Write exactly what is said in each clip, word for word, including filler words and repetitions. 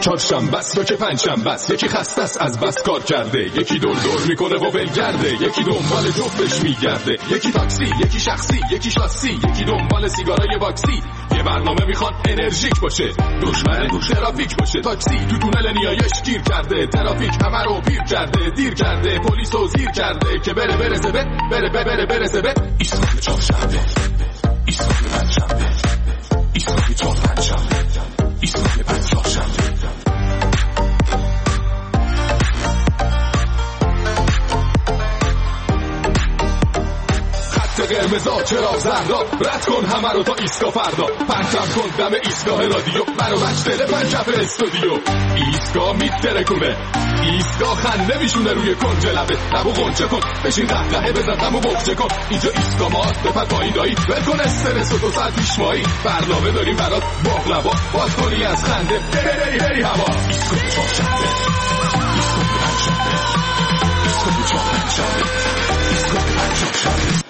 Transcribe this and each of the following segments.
چهارشنبه است تو که پنجشنبه است، یکی خسته است از بس کار کرده، یکی دور دور میکنه و ولگرده، یکی دنبال جفتش میگرده، یکی تاکسی، یکی شخصی، یکی شاسی، یکی دنبال سیگارای باکسی. یه برنامه میخوان انرژیک باشه، دشمن ترافیک باشه. تاکسی تو تونل نیایش گیر کرده، ترافیک همه رو پیر کرده، دیر کرده، پلیس رو زیر کرده که بره برسه به بره بره بره برسه به ایستگاه چهارشنبه، ایستگاه پنجشنبه، ایستگاه چهار پنجشنبه، ایستگاه پنج چهارشنبه. قرمزا چراغ زردا، رد کن همه رو تا ایستگاه فردا، پرچم کن دم ایستگاه رادیو، برو بچه پنجف استودیو. ایستگاه میترکونه، ایستگاه خنده میشونه روی کنج لبه، لبو غنچه کن بشین قهقهه بزن غمو بخچه کن. اینجا ایستگاه ماست بپر پایین دایی، ول کن استرس و دو ساعت پیش مایی، برنامه داریم برات باقلبا، باز کنی از خنده بری بری بری هوا. ایستگاه چهارشنبه، ایستگاه پنجشنبه، ایستگاه چهار پنجشنبه، ایستگاه پنج چهارشنبه.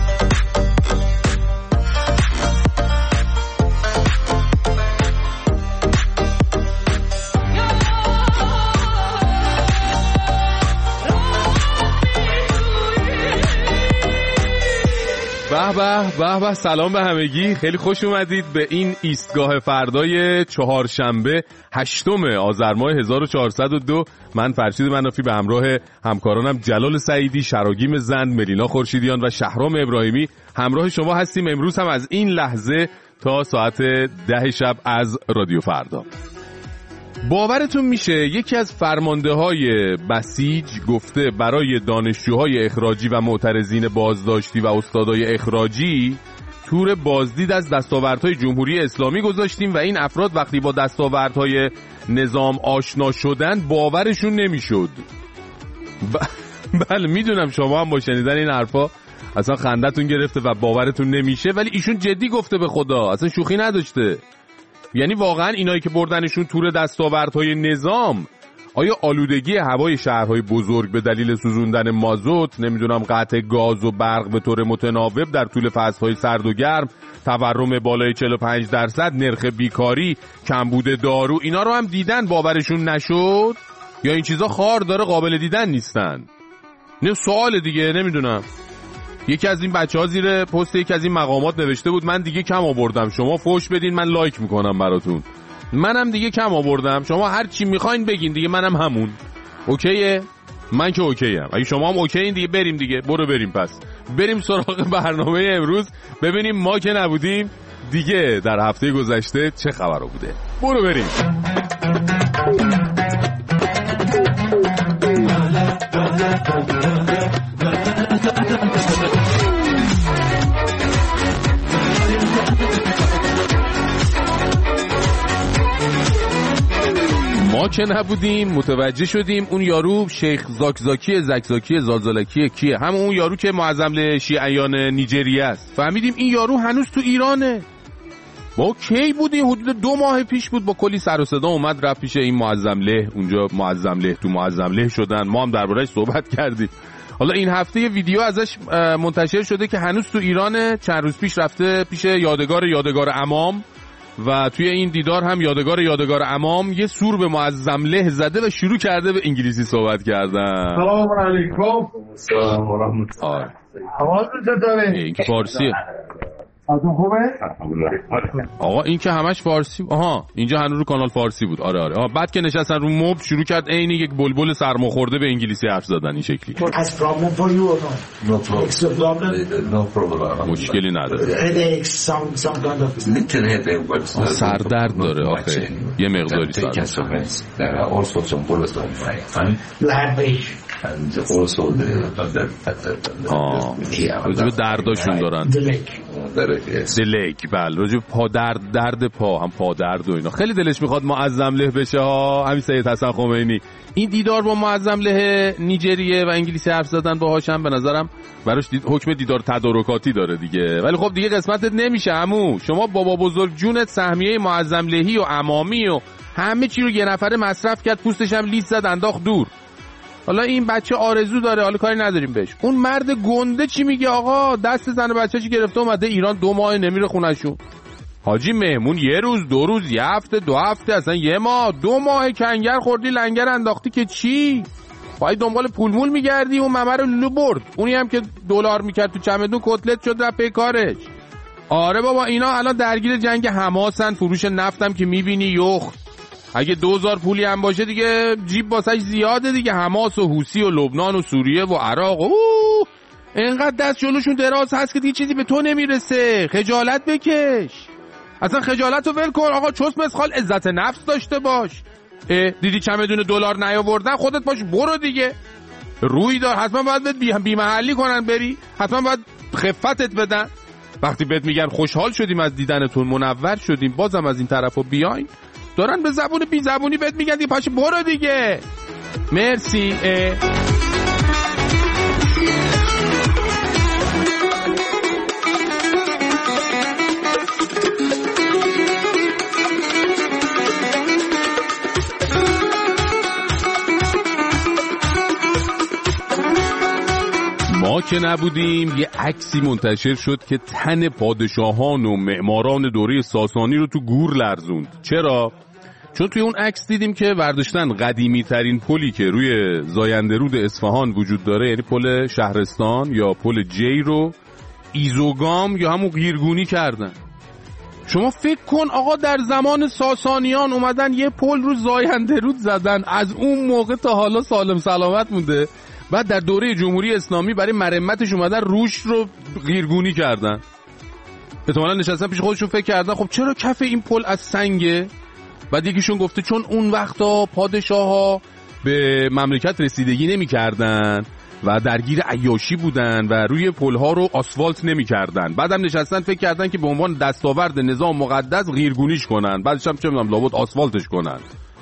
به به به به، سلام به همگی، خیلی خوش اومدید به این ایستگاه فردای چهارشنبه هشتم آذر ماه هزار و چهارصد و دو. من فرشید منافی به همراه همکارانم جلال سعیدی، شراگیم زند، ملینا خورشیدیان و شهرام ابراهیمی همراه شما هستیم امروز هم از این لحظه تا ساعت ده شب از رادیو فردا. باورتون میشه یکی از فرمانده های بسیج گفته برای دانشجوهای اخراجی و معترضین بازداشتی و استادای اخراجی تور بازدید از دستاوردهای جمهوری اسلامی گذاشتیم و این افراد وقتی با دستاوردهای نظام آشنا شدن باورشون نمیشد. ب... بله میدونم شما هم با شنیدن این حرفا اصلا خندتون گرفته و باورتون نمیشه، ولی ایشون جدی گفته، به خدا اصلا شوخی نداشته. یعنی واقعا اینایی که بردنشون تور دستاوردهای نظام، آیا آلودگی هوای شهرهای بزرگ به دلیل سوزوندن مازوت، نمیدونم قطع گاز و برق به طور متناوب در طول فصلهای سرد و گرم، تورم بالای چهل و پنج درصد، نرخ بیکاری، کمبود دارو، اینا رو هم دیدن باورشون نشد؟ یا این چیزا خار داره قابل دیدن نیستن؟ نه سوال دیگه، نمیدونم. یکی از این بچه‌ها زیر پست یکی از این مقامات نوشته بود من دیگه کم آوردم، شما فوش بدین من لایک میکنم براتون. منم دیگه کم آوردم، شما هر چی میخواین بگین دیگه، منم همون. اوکیه؟ من که اوکیم. اگه شما هم اوکیین دیگه بریم دیگه. برو بریم پس. بریم سراغ برنامه امروز، ببینیم ما که نبودیم دیگه در هفته گذشته چه خبرا بوده. برو بریم. ما که نبودیم متوجه شدیم اون یارو شیخ زاکزاکی زکزاکی زالزالکی کیه، همون اون یارو که معظم شیعیان نیجریه است. فهمیدیم این یارو هنوز تو ایرانه. با کی بود؟ این حدود دو ماه پیش بود، با کلی سر و صدا اومد رفت پیش این معظم له، اونجا معظم له تو معظم له شدن، ما هم درباره‌اش صحبت کردیم. حالا این هفته یه ویدیو ازش منتشر شده که هنوز تو ایرانه. چند روز پیش رفته پیش یادگار یادگار امام و توی این دیدار هم یادگار یادگار امام یه سور به معظم له زده و شروع کرده به انگلیسی صحبت کردن. سلام علیکم. سلام و رحمت الله. حوالتون چطوره؟ این که فارسیه. حالتون خوبه؟ آقا این که همش فارسی. آها اینجا هنوز رو کانال فارسی بود. آره آره. آها بعد که نشستن رو مبل شروع کرد عین یک بلبل سرماخورده به انگلیسی حرف زدن این شکلی. Has problem for you or not? No problem. No problem. مشکلی نداره. Headache, some some kind of little headache. سردرد داره آخه. یه مقداری سردرد. There are also some problems. Language. And also the آه رجوع درداشون دارن. دلگ. بله رجوع پا درد، درد پا، هم پا درد و اینا. خیلی دلش میخواد معظم له بشه ها. همین سید حسن خمینی این دیدار با معظم له نیجریه و انگلیسی حرف زدن باهاش هم به نظرم براش دید حکم دیدار تدارکاتی داره دیگه. ولی خب دیگه قسمتت نمیشه عمو. شما بابا بزرگ جونت سهمیه معظم لهی و امامی و همه چی رو یه نفره مصرف کرد، پوستش هم لیس زد انداخت دور. حالا این بچه آرزو داره، حالا کاری نداریم بهش. اون مرد گنده چی میگه آقا؟ دست زن و بچه‌شو گرفته اومده ایران، دو ماه نمیره خونه‌شون. حاجی مهمون یه روز دو روز یه هفته دو هفته اصلا یه ماه دو ماه کنگر خوردی لنگر انداختی که چی؟ باید دنبال پولمول میگردی و ممر رو لولو برد. اونی هم که دلار میکرد تو چمدون کتلت شد رفت پی کارش. آره بابا اینا الان درگیر جنگ حماسن. فروش نفتم که میبینی یخ. اگه دوزار پولی هم باشه دیگه جیب باسش زیاده دیگه. حماس و حوثی و لبنان و سوریه و عراق و اینقدر دست جلوشون دراز هست که دیگه چیزی به تو نمیرسه. خجالت بکش. اصلا خجالت رو ول کن آقا. چوس مسخال عزت نفس داشته باش. دیدی چمدون دلار نیاوردن خودت باش برو دیگه. روی دار حتما باید بهت بی محلی کنن بری. حتما باید خفتت بدن. وقتی بهت میگن خوشحال شدیم از دیدنتون منور شدیم بازم از این طرفو بیاین دارن به زبون بی زبونی بهت میگن دی پاش برو دیگه. مرسی. ما که نبودیم یه عکسی منتشر شد که تن پادشاهان و معماران دوره ساسانی رو تو گور لرزوند. چرا؟ چون توی اون عکس دیدیم که برداشتن قدیمی ترین پلی که روی زاینده رود اصفهان وجود داره یعنی پل شهرستان یا پل جی رو ایزوگام یا همون قیرگونی کردن. شما فکر کن آقا در زمان ساسانیان اومدن یه پل رو زاینده رود زدن. از اون موقع تا حالا سالم سلامت مونده. بعد در دوره جمهوری اسلامی برای مرمتش اومدن روش رو قیرگونی کردن. احتمالاً نشستن پیش خودشون فکر کردن خب چرا کف این پل از سنگه؟ بعد یکیشون گفته چون اون وقتا پادشاها به مملکت رسیدگی نمی کردن و درگیر عیاشی بودن و روی پلها رو آسفالت نمی کردن. بعدم نشستن فکر کردن که به عنوان دستاورد نظام مقدس قیرگونیش کنن. بعدش هم چه میدونم لابد آسفالتش کنن.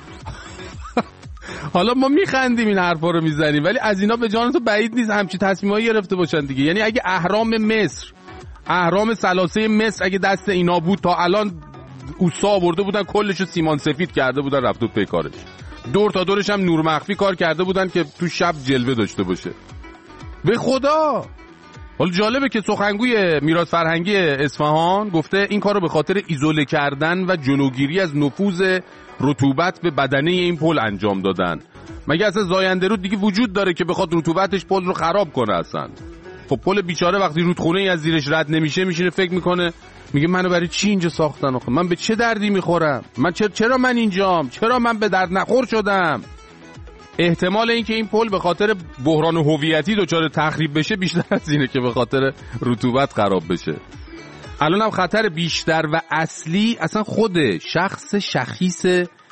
حالا ما میخندیم این حرفا رو میزنیم ولی از اینا به جان تو بعید نیست همچی تصمیمایی گرفته باشن دیگه. یعنی اگه اهرام مصر اهرام ثلاثه مصر اگه دست اینا بود تا الان اوسا آورده بودن کلشو سیمان سفید کرده بودن رفت و پی کارش. دور تا دورش هم نور مخفی کار کرده بودن که تو شب جلوه داشته باشه. به خدا. حالا جالبه که سخنگوی میراث فرهنگی اصفهان گفته این کارو به خاطر ایزوله کردن و جلوگیری از نفوذ رطوبت به بدنه این پل انجام دادن. مگه اصلا زاینده رود دیگه وجود داره که بخواد رطوبتش پل رو خراب کنه اصلا؟ خب پل بیچاره وقتی رودخونه ای از زیرش رد نمیشه میشینه فکر میکنه میگه منو برای چی اینجا ساختن آخه؟ من به چه دردی میخورم؟ من چرا چرا من اینجام؟ چرا من به درد نخور شدم؟ احتمال اینکه این پل به خاطر بحران هویتی دچار تخریب بشه بیشتر از اینه که به خاطر رطوبت خراب بشه. الان هم خطر بیشتر و اصلی اصلا خود شخص شخیص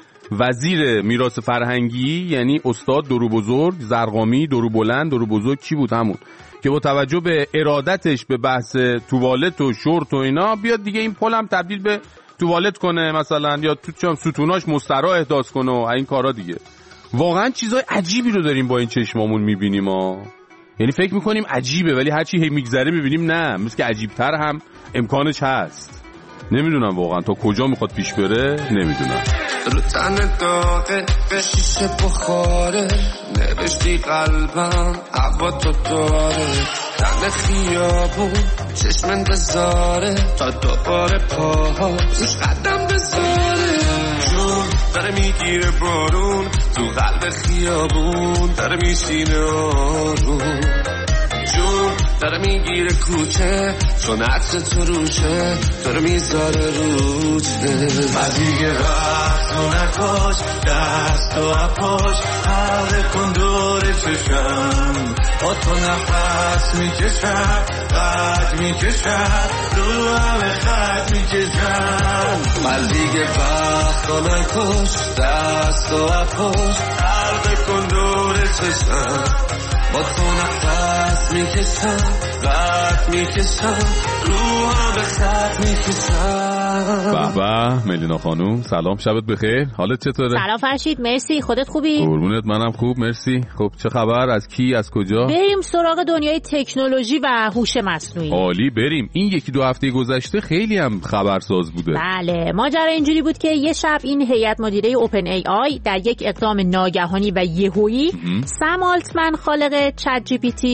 وزیر میراث فرهنگی یعنی استاد درو بزرگ زرقامی درو بلند درو بزرگ کی بود همون که با توجه به ارادتش به بحث توالت و شورت و اینا بیاد دیگه این پل هم تبدیل به توالت کنه مثلا یا تو ستوناش مستراح احداث کنه و این کارا دیگه. واقعا چیزای عجیبی رو داریم با این چشمامون میبینیم ها. یعنی فکر میکنیم عجیبه ولی هرچی هی میگذره میبینیم نه مثل که عجیبتر هم امکانش هست. نمیدونم واقعا تا کجا میخواد پیش بره نمیدونم. رو تن داغه به شیشه بخاره نوشتی قلبم هوا تو داره تن خیابون چشم انتظاره تا دوباره پاها روش قدم بذاره جون داره میگیره بارون تو قلب خیابون داره میشینه آروم جون داره میگیره کوچه چون عطر تو روشه داره میذاره روچه و دیگه وقت رو نکاش دست و اپاش حاله کن دور چشم با تو نفس میکشم قد میکشم رو همه خط میکشم و دیگه وقت رو نکاش دست و اپاش حاله کن دور چشم با تو نفس میکشم قد میکشم رو همه خط میکشم. به به ملینا خانوم سلام شبت بخیر حالت چطوره؟ سلام فرشید مرسی خودت خوبی؟ قربونت منم خوب مرسی. خب چه خبر از کی از کجا؟ بریم سراغ دنیای تکنولوژی و هوش مصنوعی. عالی بریم. این یکی دو هفته گذشته خیلی هم خبرساز بوده. بله ماجرا اینجوری بود که یه شب این هیئت مدیره اوپن ای آی در یک اقدام ناگهانی و یهویی سم آلتمن خالق چت جی پی تی و مدیر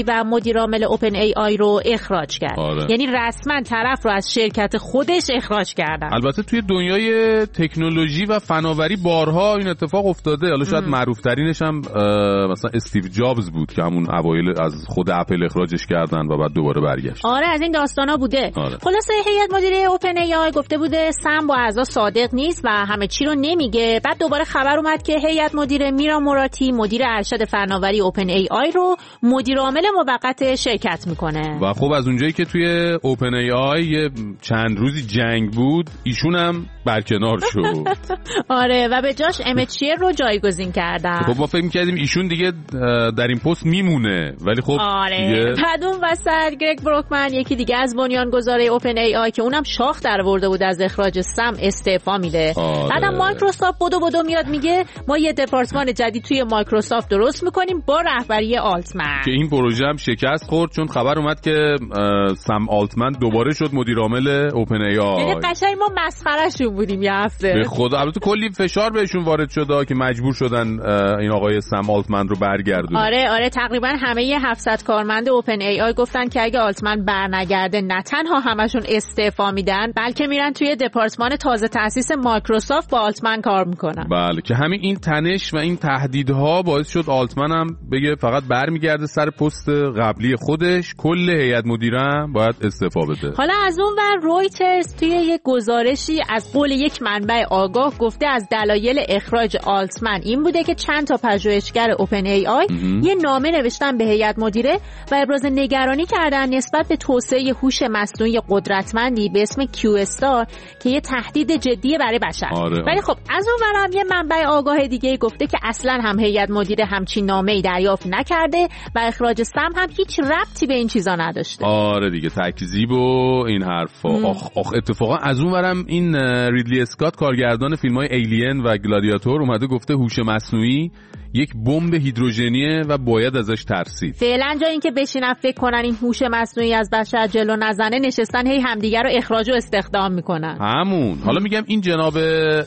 مدیر عامل اوپن ای آی رو اخراج کرد. آره. یعنی رسما طرف رو از شرکت خودش اخراج کردن. البته توی دنیای تکنولوژی و فناوری بارها این اتفاق افتاده. حالا شاید معروف ترینش هم مثلا استیو جابز بود که همون اوایل از خود اپل اخراجش کردن و بعد دوباره برگشت. آره از این داستانا بوده. آره. خلاصه هیئت مدیره اوپن ای آی گفته بوده سم با اعضا صادق نیست و همه چی رو نمیگه. بعد دوباره خبر اومد که هیئت مدیره میرا موراتی مدیر ارشد فناوری اوپن ای آی رو مدیر عامل موقت شرکت میکنه. و خب از اونجایی که توی اوپن ای آی چند روزی جنگ بود ایشون هم برکنار شد. آره و به جاش امچیر رو جایگزین کردن. خب ما فکر می‌کردیم ایشون دیگه در این پست میمونه ولی خب آره دیگه... بعد اون وسط گرگ بروکمن یکی دیگه از بنیانگذارای اوپن ای آی که اونم شاخ درآورده بود از اخراج سم استعفا میده. آره. بعدم مایکروسافت بدو بدو میاد میگه ما یه دپارتمان جدید توی مایکروسافت درست میکنیم با رهبری آلتمن که این پروژه هم شکست خورد چون خبر اومد که سم آلتمن دوباره شد مدیر عامل اوپن ای آی. یعنی قشنگ ما مسخرهشون بودیم یه هفته. به خدا البته کلی فشار بهشون وارد شده که مجبور شدن این آقای سم آلتمن رو برگردونن. آره آره تقریبا همه هفتصد کارمند اوپن ای آی گفتن که اگه آلتمن برنگرده نه تنها همشون استعفا میدن بلکه میرن توی دپارتمان تازه تأسیس مایکروسافت با آلتمن کار میکنن. بله که همین این تنش و این تهدیدها باعث شد آلتمن هم بگه فقط برمیگرده سر پست قبلی خودش کل هیئت مدیره هم باید استعفا بده. حالا از اون ور رویترز توی یک گزارشی از قول یک منبع آگاه گفته از دلایل اخراج آلتمن این بوده که چند تا پژوهشگر اوپن ای آی یه نامه نوشتن به هیئت مدیره و ابراز نگرانی کردن نسبت به توسعه هوش مصنوعی قدرتمندی به اسم کیو استار که یه تهدید جدی برای بشر. آره. ولی خب از اون ورم یه منبع آگاه دیگه گفته که اصلا هم هیئت مدیره همچین نامه‌ای دریافت نکرده و اخراج سم هم هیچ ربطی به این چیزا نداشته. آره دیگه تکذیب و این حرفا. آخ آخ اتفاقا از اون ورم این ریدلی اسکات کارگردان فیلم‌های ایلین و گلادیاتور اومده گفته هوش مصنوعی یک بمب هیدروژنیه و باید ازش ترسید. فعلا جای اینکه بشینن فکر کنن این هوش مصنوعی از بشر جلو نزنه نشستن هی همدیگه رو اخراج و استخدام میکنن. همون. حالا میگم این جناب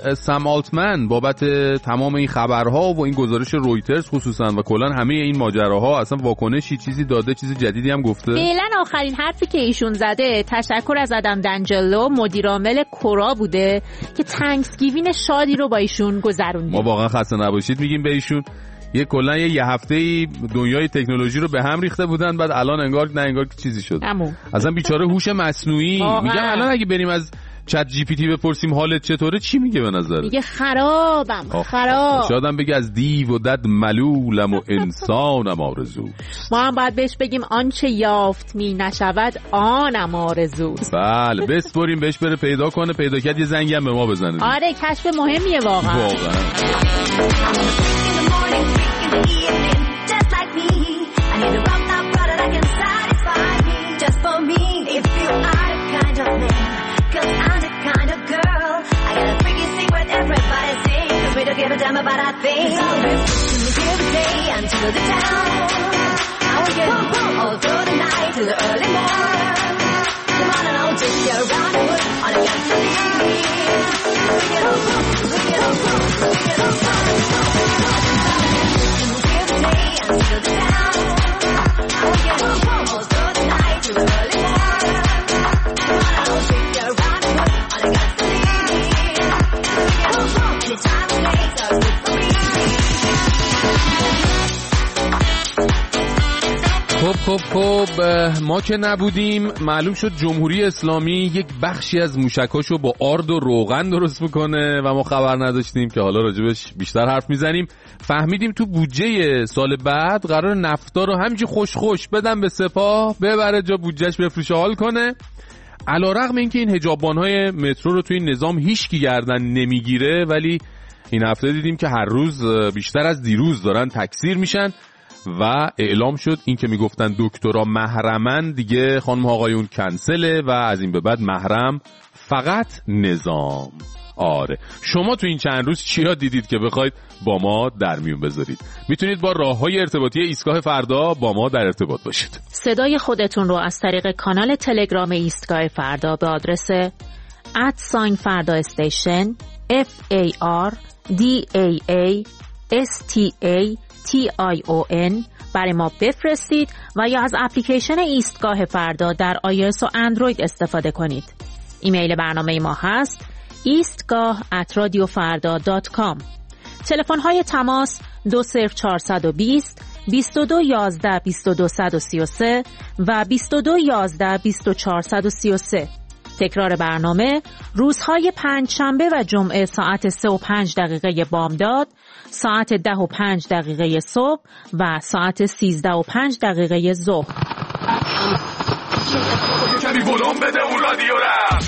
سم آلتمن بابت تمام این خبرها و این گزارش رویترز خصوصا و کلا همه این ماجراها اصلا واکنشی چیزی داده چیزی جدیدی هم گفته؟ فعلا آخرین حرفی که ایشون زده تشکر از آدم دنجلو مدیر عامل کورا بوده که تانکسگیوین شادی رو با ایشون گذروندیم. ما واقعا خسته نباشید میگیم به ایشون. یه کلا یه, یه هفته‌ای دنیای تکنولوژی رو به هم ریخته بودن بعد الان انگار نه انگار که چیزی شد. اصلا بیچاره هوش مصنوعی میگم الان اگه بریم از چت جی پی تی بپرسیم حالت چطوره چی میگه به نظر؟ میگه خرابم خراب. شایدم بگه از دیو و دد ملولم و انسانم آرزو. ما هم باید بهش بگیم آنچه یافت می نشود آنم آرزوست. بله بسپریم بهش بره پیدا کنه پیدا کرد یه زنگی هم به ما بزنه. آره کشف مهمیه واقعا. واقعا. Give a damn about our things. Every day until the town. I will get all through the night till the early morning. Come on and I'll take you around the wood on a gasoline. We get on close, we get on close, we get on close. Every day until the town. I will get all through the night till the early morning. Come on and I'll take you around the wood on a gasoline. We get on close, anytime. خب خب خب ما که نبودیم معلوم شد جمهوری اسلامی یک بخشی از موشکاشو با آرد و روغن درست میکنه و ما خبر نداشتیم که حالا راجبش بیشتر حرف میزنیم. فهمیدیم تو بودجه سال بعد قرار نفتا رو همینجوری خوش خوش بدن به سپاه ببره جا بودجهش بفروشه حال کنه. علیرغم اینکه این حجاببان‌های مترو رو توی این نظام هیچکی گردن نمیگیره ولی این هفته دیدیم که هر روز بیشتر از دیروز دارن تکثیر میشن و اعلام شد این که میگفتن دکترا محرمن دیگه خانم آقایون کنسله و از این به بعد محرم فقط نظام. آره شما تو این چند روز چیا دیدید که بخواید با ما در میون بذارید؟ میتونید با راههای ارتباطی ایستگاه فردا با ما در ارتباط باشید. صدای خودتون رو از طریق کانال تلگرام ایستگاه فردا به آدرس ات ساین فردا استیشن اف ای آر دی ای ای اس تی ای تی آی او ان برای ما بفرستید و یا از اپلیکیشن ایستگاه فردا در آی‌اس و اندروید استفاده کنید. ایمیل برنامه ما هست ایستگاه ات رادیو فردا دات کام. تلفن های تماس دو صفر چهارصد و بیست بیست و دو یازده بیست و دو صد و سی و سه و بیست و دو یازده بیست و چهار صد و سی و سه. تکرار برنامه روزهای پنج شنبه و جمعه ساعت سه و پنج دقیقه بامداد، ساعت ده و پنج دقیقه صبح و ساعت سیزده و پنج دقیقه ظهر. کمی ولوم بده اون رادیو را.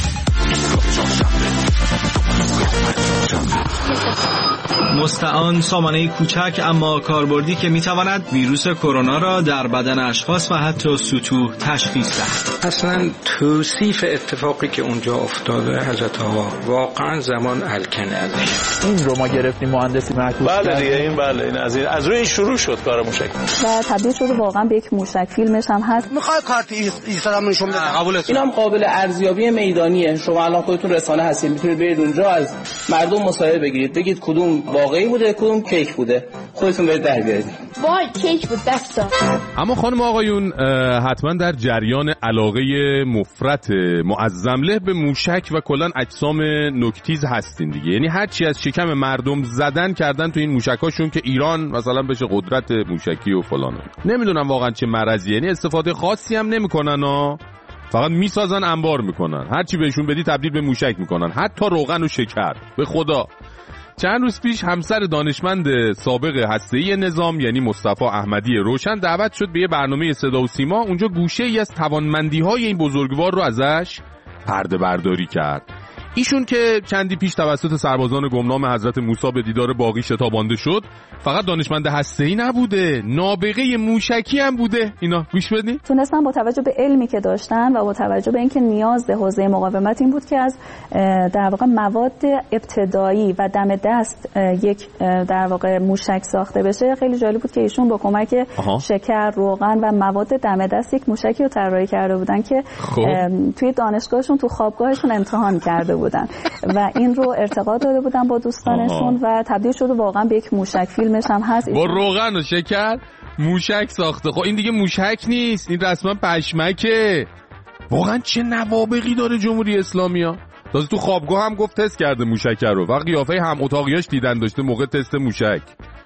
مستعان سامانه کوچک اما کاربردی که میتواند ویروس کرونا را در بدن اشخاص و حتی سطوح تشخیص دهد. اصلا توصیف اتفاقی که اونجا افتاده حضرت آقا واقعا زمان الکن ازش. این رو ما گرفتیم مهندسی معکوس. بله دیگه این بله این از این از روی شروع شد کار موشک و تبدیل شده واقعا به یک موشک. فیلمش هم هست. میخوای کارت ایستادم نشون بدم؟ قبولتون. اینم قابل ارزیابی میدانیه. شما الان خودتون رسانه هستید میتونید برید اونجا از مردم مصاحبه بگیرید، بگید کدوم واقعی بوده کدوم کیک بوده، خودتون برید در بیارید. وای کیک بود دستا. اما خانم آقایون حتما در جریان علاقه مفرط معظم له به موشک و کلا اجسام نوک‌تیز هستین دیگه. یعنی هر چی از شکم مردم زدن کردن تو این موشکاشون که ایران مثلا بشه قدرت موشکی و فلان. نمیدونم واقعا چه مرضیه. یعنی استفاده خاصی هم نمیکنن ها، فقط میسازن انبار میکنن، هر چی بهشون بدی تبدیل به موشک میکنن، حتی روغن و شکر. به خدا چند روز پیش همسر دانشمند سابق هسته‌ای نظام یعنی مصطفی احمدی روشن دعوت شد به یه برنامه صدا و سیما. اونجا گوشه‌ای از توانمندی‌های این بزرگوار رو ازش پرده برداری کرد. ایشون که چندی پیش توسط سربازان گمنام حضرت موسی به دیدار باقی شتابانده شد، فقط دانشمند هسته‌ای نبوده، نابغه موشکی هم بوده. اینا گوش بدین. تونستن با توجه به علمی که داشتن و با توجه به اینکه نیاز حوزه مقاومت این بود که از در واقع مواد ابتدایی و دم دست یک در واقع موشک ساخته بشه، خیلی جالب بود که ایشون با کمک آها. شکر، روغن و مواد دم دست یک موشکی رو طراحی کرده بودن که خب. توی دانشگاهشون تو خوابگاهشون امتحان کرده بودن و این رو ارتقا داده بودن با دوستانشون و تبدیل شده واقعا به یک موشک. فیلمش هم هست. با روغن و شکر موشک ساخته. خب این دیگه موشک نیست، این رسما پشمکه. واقعا چه نوابغی داره جمهوری اسلامی ها. تازه تو خوابگاه هم گفت تست کرده موشک رو و قیافه هم اتاقیاش دیدن داشته موقع تست موشک.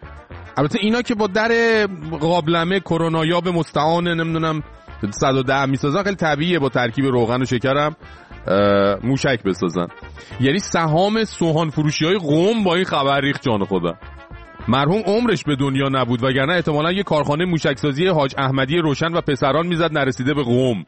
البته اینا که با در قابلمه کرونا به مستعان نمیدونم صد و ده میسازن، خیلی طبیعیه با ترکیب روغن و شکرم موشک بسازن. یعنی سهام سوهان فروشی های قم با این خبر ریخت جان خدا. مرحوم عمرش به دنیا نبود وگرنه احتمالاً یه کارخانه موشکسازی حاج احمدی روشن و پسران میزد نرسیده به قم.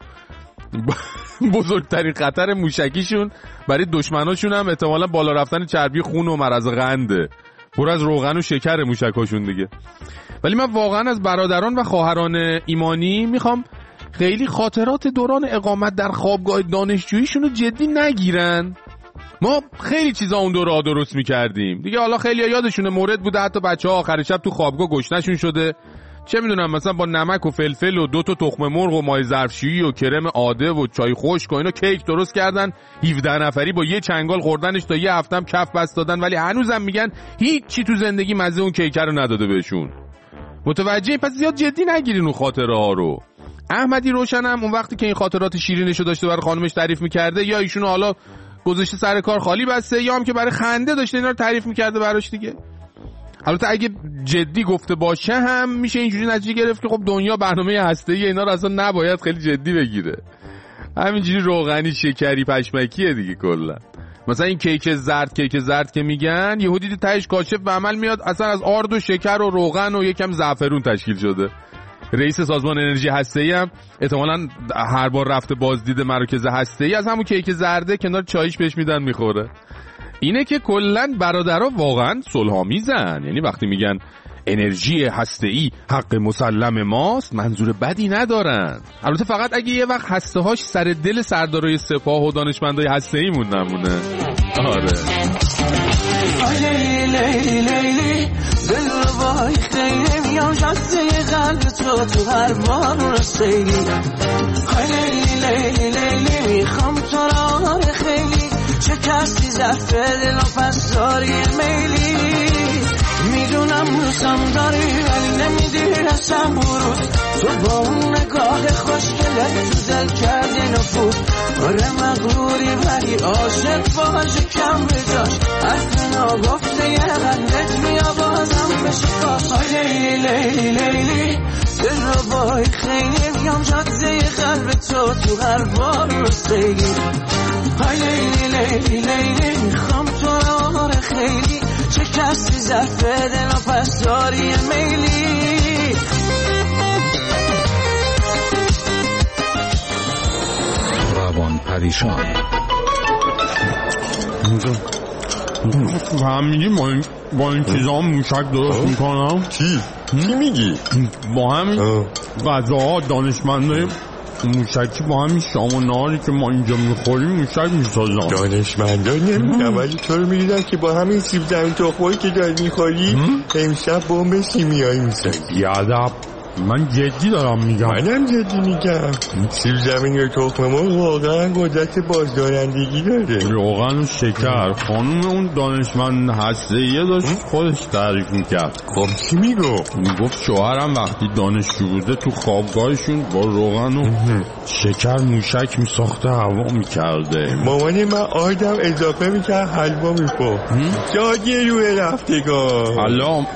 بزرگترین خطر موشکیشون برای دشمناشون هم احتمالاً بالا رفتن چربی خون و مرض قنده. پر از روغن و شکر موشکاشون دیگه. ولی من واقعاً از برادران و خواهران ایمانی میخوام خیلی خاطرات دوران اقامت در خوابگاه دانشجوییشون رو جدی نگیرن. ما خیلی چیزا اون دوره درست میکردیم دیگه. حالا خیلی یادشونه مورد بوده حتی بچه ها آخر شب تو خوابگاه گشنشون شده، چه میدونم مثلا با نمک و فلفل و دو تا تخم مرغ و مای ظرفشویی و کرم آده و چای خشک و اینا کیک درست کردن. هفده نفری با یه چنگال خوردنش تا یه هفتم کف بست دادن، ولی هنوزم میگن هیچ چی تو زندگی مزه اون کیک رو نداده بهشون. متوجه؟ پس زیاد جدی نگیرین اون خاطره ها رو. احمدی روشنم اون وقتی که این خاطرات شیرینشو داشته برای خانمش تعریف میکرده، یا ایشون حالا گذاشته سر کار خالی بسته، یا هم که برای خنده داشته اینا رو تعریف میکرده براش دیگه. البته اگه جدی گفته باشه هم میشه اینجوری نتیجه گرفت که خب دنیا برنامه هسته‌ای اینا رو اصلا نباید خیلی جدی بگیره. همینجوری روغنی شکری پشمکیه دیگه کلا. مثلا این کیک زرد کیک زرد که میگن یهودی دید تهش کاشف به عمل میاد اصلا از آرد و شکر و روغن و یکم زعفرون تشکیل شده. رئیس سازمان انرژی هسته‌ای هم احتمالاً هر بار رفته بازدید مراکز هسته‌ای از همون کیک زرده کنار چایش بهش میدن میخوره. اینه که کلاً برادرها واقعاً صلح‌آمیزن. یعنی وقتی میگن انرژی هسته‌ای حق مسلم ماست منظور بدی ندارن. البته فقط اگه یه وقت هسته‌هاش سر دل سردارای سپاه و دانشمندای هسته‌ای مون نمونه. آره لیلی لیلی لیلی دل رو وای خیلی میام جسته قلب تو تو هر بار رسیلی. لیلی لیلی لیلی میخوام تو را خیلی چه کسی ظرف دل و پس داری میلی. میدونم روزم داری ولی نمیدی نفسم بروز تو با اون نگاه خوشگلت تو دل کردی نفوذ آره مغروری ولی عاشق باشه کم بجاش حرف ناگفته یه قلبت بیا بازم بشه خاص لیلی لیلی لیلی دل رو بای خیلی میام جاده قلب تو تو هر بار رستگی های لیلی لیلی لیلی میخوام تو رو آره خیلی چه کسی ظرف دل و پس داری میلی روان پریشان فهمیدی با این با این چیزا موشک درست میکنم؟ چی؟ چی میگی؟ با همین غذاها دانشمندای موشکی با همین شام و نهاری که ما اینجا میخوریم موشک میسازن. دانشمندا نمیدونم ولی تو رو میدیدن که با همین سیب زمین تخمایی که داری میخوری امشب بمب شیمیایی میسازی. بیادب من جدی دارم میگم. منم جدی میگم. سیب زمین یا تخم مرغ واقعا قدرت بازدارندگی داره. روغن و شکر خانوم اون دانشمند هسته‌ایه داشت خودش تعریف میکرد. خب چی میگفت؟ میگفت شوهرم وقتی دانشجو بوده تو خوابگاهشون با روغن و شکر موشک میساخته هوا میکرده. مامان من آدم اضافه میکرد حلوا میخورد. جادی روی رفتگاه. حالا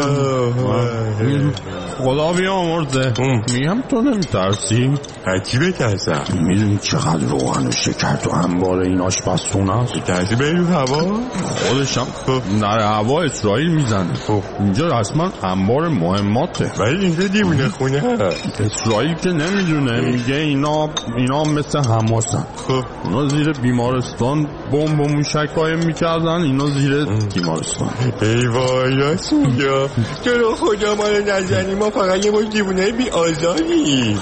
خدا بیامرزه میگم تو نمیترسی؟ هرچی بترسم. میدونی چقدر روغن و شکر تو انبار این آشپزخونه است؟ ترسی بری رو هوا؟ خودشم در هوا اسرائیل میزنه. اینجا رسما انبار مهماته. ولی اینجا دیوونه خونه هست. اسرائیل که نمیدونه میگه اینا اینا مثل حماسن. خب اونا زیر بیمارستان بمب و موشک قایم میکردن اینا زیر بیمارستان. ای وای راست میگه. چرا خدا ما رو نزنی ما فقط یه مش دیوونه بی آزاری.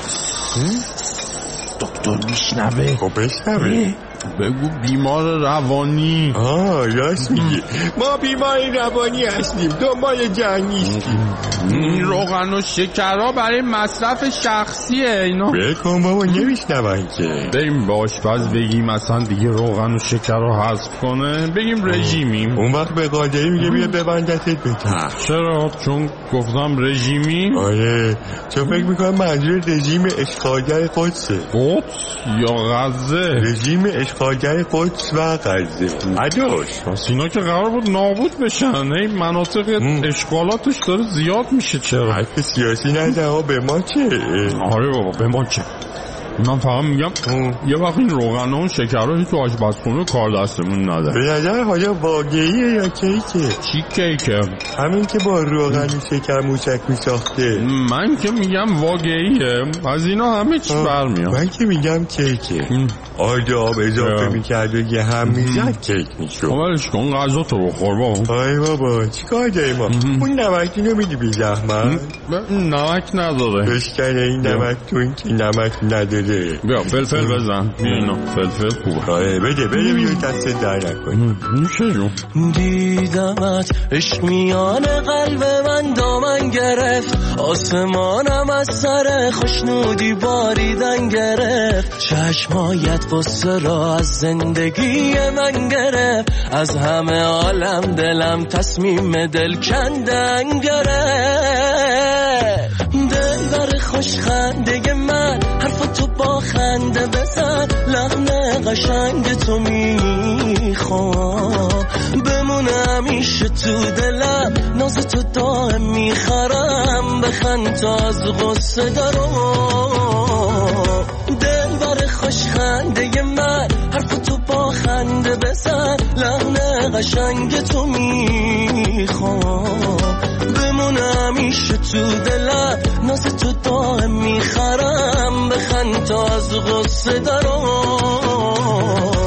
دکتر میشنوه. خب بشنوه. بگو بیمار روانی. آه راست میگی. ما بیمار روانی هستیم دنبال جنگ نیستیم. این روغن و شکرها برای مصرف شخصیه اینا. بکن بابا نمیشنون که. بریم به آشپز بگیم مثلا دیگه روغن و شکر رو حذف کنه بگیم رژیمیم. اون وقت به قادری میگه بیا ببندتت بتر. چرا؟ چون گفتم رژیمی؟ آره چون فکر میکنم منظور رژیم اشغالگر قدسه. قدس یا غزه؟ رژیم اشغالگر قدس و غزه. عداش پس اینا که قرار بود نابود بشن این مناطق اشغالاتش داره زیاد میشه. چرا؟ حرف سیاسی نده ها به ما چه؟ آره بابا به ما چه؟ من فقط میگم یه وقت این روغن و شکرها تو آشپزخونه کار دستمون نده. به نظر حالا واقعیه یا کیکه؟ چی کیکه؟ همین که با روغن و شکر موشک میساخته. من که میگم واقعیه از اینا همه چی برمیاد. من که میگم کیکه. آرد آب اضافه میکرد و یه هم میزد کیک میشد. اولش کن غذا تو بخور بابا. آی بابا چی کار داریم ما؟ اون نمکی نمیدی بی زحمت؟ نمک نداره. بشکنه این نمک تو این که نمک نداره. بیا فلفل بزن. بیا اینا فلفل خوبه. آره بده بده بیا دست در نکن. میشه جو دیدمت عشق میان قلب من دامن گرفت آسمانم از سر خوشنودی باریدن گرفت چشمایت قصه را از زندگی من گرفت از همه عالم دلم تصمیم دل کندن گرفت دل بر خوش خنده من حرف تو با خنده بزن لحن قشنگ تو میخوام بمونه همیشه تو دلم ناز تو دائم میخرم بخند تا از غصه دارم دل بر خوش خنده من حرف تو با خنده بزن لحن قشنگ تو میخوام بمونه همیشه تو دلم ناز تو دائم میخرم بخند تا از غصه دارم.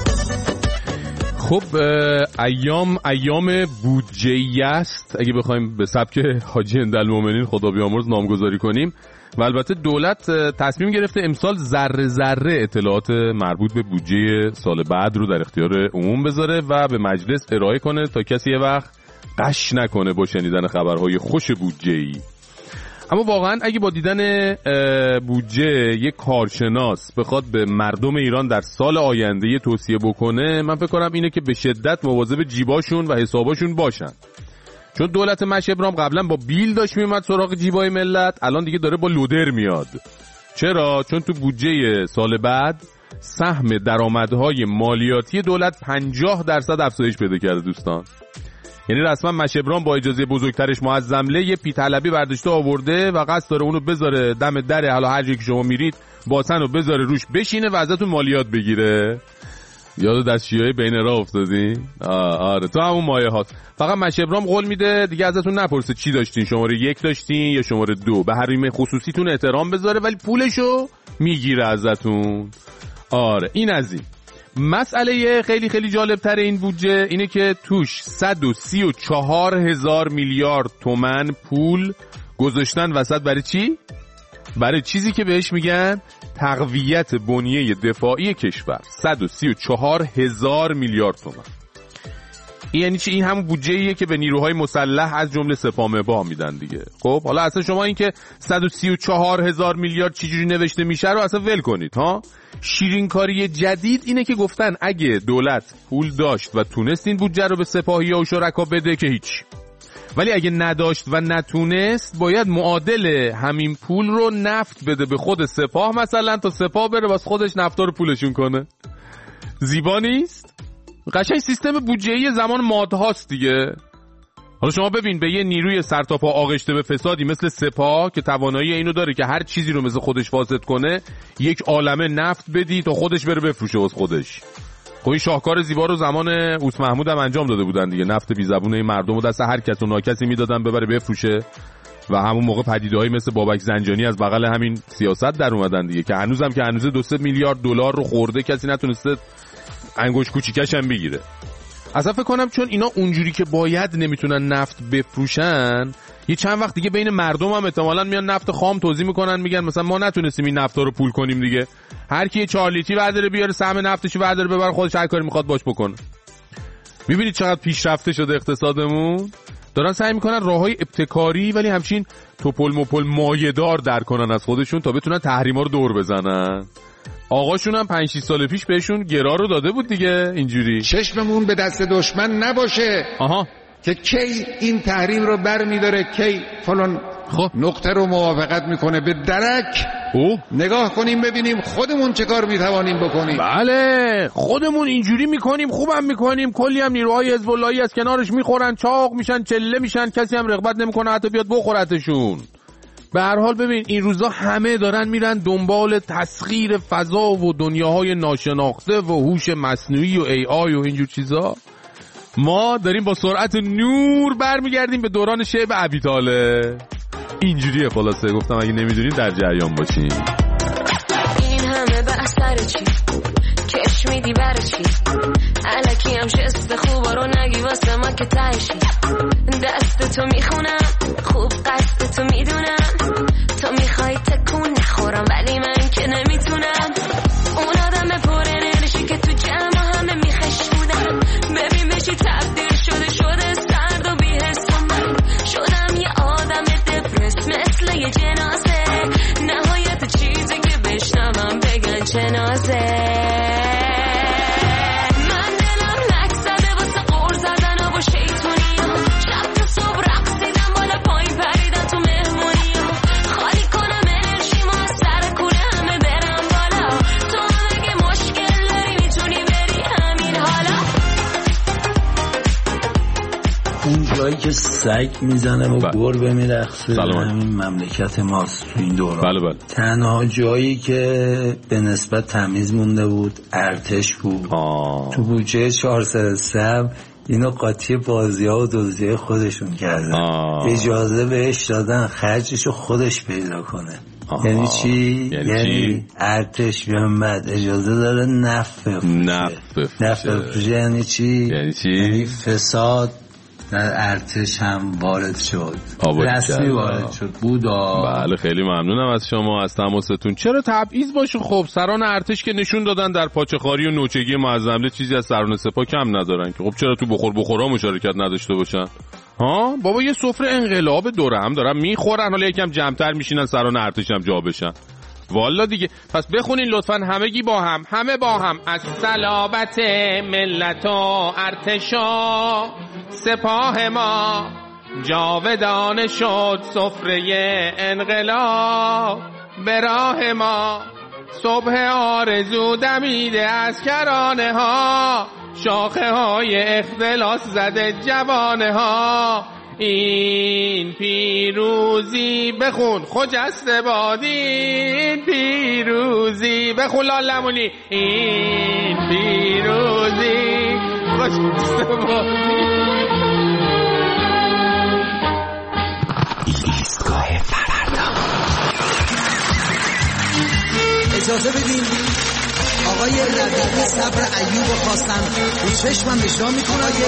خب ایام ایام بودجه‌ای است اگه بخوایم به سبک حاجی هندالمومنین خدا بیامرز نامگذاری کنیم و البته دولت تصمیم گرفته امسال ذره ذره اطلاعات مربوط به بودجه سال بعد رو در اختیار عموم بذاره و به مجلس ارائه کنه تا کسی یه وقت قش نکنه با شنیدن خبرهای خوش بودجه‌ای. اما واقعا اگه با دیدن بودجه یک کارشناس بخواد به مردم ایران در سال آینده یه توصیه بکنه من فکر کنم اینه که به شدت مواظب جیباشون و حساباشون باشن چون دولت مشبرام قبلا با بیل داشت میومد سراغ جیبای ملت، الان دیگه داره با لودر میاد. چرا؟ چون تو بودجه سال بعد سهم درآمدهای مالیاتی دولت پنجاه درصد افزایش پیدا کرده دوستان. یعنی رسما مشبرام با اجازه بزرگترش معظمله یه پی‌طلبی برداشته آورده و قصد داره اونو بذاره دم در حالا هر جایی که شما میرید باسن رو بذاره روش بشینه و ازتون مالیات بگیره. یاد دستشویی بین راه افتادین؟ آره تو همون مایه هاست. فقط مشبرام قول میده دیگه ازتون نپرسه چی داشتین، شماره یک داشتین یا شماره دو، به حریم خصوصیتون احترام بذاره ولی پولشو میگیره ازتون. آره این از این. مسئله خیلی خیلی جالب تر این بودجه اینه که توش صد و سی و چهار هزار میلیارد تومن پول گذاشتن وسط. برای چی؟ برای چیزی که بهش میگن تقویت بنیه دفاعی کشور. صد و سی و چهار هزار میلیارد تومان. این یعنی چی؟ این همون بودجه‌ایه که به نیروهای مسلح از جمله سپاه مه‌با میدن دیگه. خب حالا اصلا شما این که صد و سی و چهار هزار میلیارد چجوری نوشته میشه رو اصلا ول کنید ها. شیرینکاری جدید اینه که گفتن اگه دولت پول داشت و تونست این بودجه رو به سپاهی‌ها و شرکا بده که هیچ، ولی اگه نداشت و نتونست باید معادل همین پول رو نفت بده به خود سپاه مثلا، تا سپاه بره واسه خودش نفتا رو پولشون کنه. زیبا نیست؟ قشنگ سیستم بودجه‌ای زمان ماد هاست دیگه. حالا شما ببین به یه نیروی سرتاپا آغشته به فسادی مثل سپاه که توانایی اینو داره که هر چیزی رو مثل خودش فاسد کنه، یک عالمه نفت بدی تا خودش بره بفروشه واسه خودش. خب این شاهکار زیبا رو زمان اوس محمود هم انجام داده بودن دیگه. نفت بی زبونه مردم رو دست هر کس و ناکسی میدادن ببره بفروشه و همون موقع پدیده‌ای مثل بابک زنجانی از بغل همین سیاست در اومدن دیگه که هنوزم که هنوز دو سه میلیارد دلار رو خورده کسی نتونسته انگوش کوچیکش هم بگیره. اصلا فکر کنم چون اینا اونجوری که باید نمیتونن نفت بفروشن، یه چند وقت دیگه بین مردم هم احتمالاً میان نفت خام توزیع میکنن، میگن مثلا ما نتونستیم این نفتا رو پول کنیم دیگه، هر کی چهار لیتری برداره بیاره سهم نفتشو برداره ببره خودش هر کاری میخواد باش بکنه. میبینید چقدر پیشرفته شده اقتصادمون؟ دارن سعی میکنن راههای ابتکاری ولی همچین توپل مپل مایه‌دار در کنن از خودشون تا بتونن تحریما رو دور بزنن. آقاشون هم پنج شش سال پیش بهشون گرا رو داده بود دیگه. اینجوری چشممون به دست دشمن نباشه. آها که کی این تحریم رو بر میداره کی فلان خب نقطه رو موافقت میکنه. به درک او نگاه کنیم ببینیم خودمون چه کار میتوانیم بکنیم. بله خودمون اینجوری میکنیم، خوبم میکنیم، کلی هم نیروهای حزب اللهی از کنارش میخورن، چاق میشن، چله میشن، کسی هم رغبت نمیکنه حتی بیاد بخورتشون. به هر حال ببین این روزا همه دارن میرن دنبال تسخیر فضا و دنیاهای ناشناخته و هوش مصنوعی و ای آی و اینجور چیزا. ما داریم با سرعت نور برمیگردیم به دوران شعب ابیطاله. اینجوریه خلاصه. گفتم اگه نمیدونین در جریان باشین. این همه به اثر چی؟ کش میدی برای چی؟ الکی هم جست خوبا رو نگی واسه ما که تایشی. دست تو میخونم خوب قصد تو میدونم، تو میخوای تکون نخورم ولی من که نمیتونم. اون آدم پر انرژی که تو جمع همه میخشونم، ببین بشی تبدیل شده شده سرد و بی‌حس و من شدم یه آدم دپرس مثل یه جنازه. نهایت چیزی که بشنوم بگن جنازه. جایی که سگ میزنه و گربه میرقصه همین مملکت ماست تو این دوران. بله بله. تنها جایی که به نسبت تمیز مونده بود ارتش بود. آه. تو بودجه چهارصد و سه اینو قاطی بازی ها و دزدی خودشون کردن. آه. اجازه بهش دادن خرجشو خودش پیدا کنه. آه. یعنی چی؟ یعنی, یعنی ارتش بیامد اجازه داره نفت بفروشه. نفت بفروشه یعنی چی؟ یعنی چی؟ یعنی فساد در ارتش هم وارد شد، رسمی وارد شد بودا. بله خیلی ممنونم از شما از تماستون. چرا تبعیض باشه؟ خب سران ارتش که نشون دادن در پاچه‌خواری و نوچگی معظمله چیزی از سران سپاه کم ندارن که خب چرا تو بخور بخورا مشارکت نداشته باشن؟ ها بابا یه سفره انقلاب دوره هم دارن میخورن، حالا یکم جمع‌تر میشینن سران ارتش هم جا بشن. والا دیگه. پس بخونین لطفاً همگی با هم، همه با هم. از صلابت ملت و ارتشا سپاه ما جاودانه شد سفره انقلاب به راه ما. صبح آرزو دمیده از کرانه ها، شاخه های اختلاس زده جوانه ها. این پیروزی بخون خجسته بادی، این پیروزی بخون لالمونی، این پیروزی خجسته بادی. ایستگاه فردا. اجازه بدین آقای ربیعی صبر ایوب رو خواستن رو چشمم نشان میکنه. آقای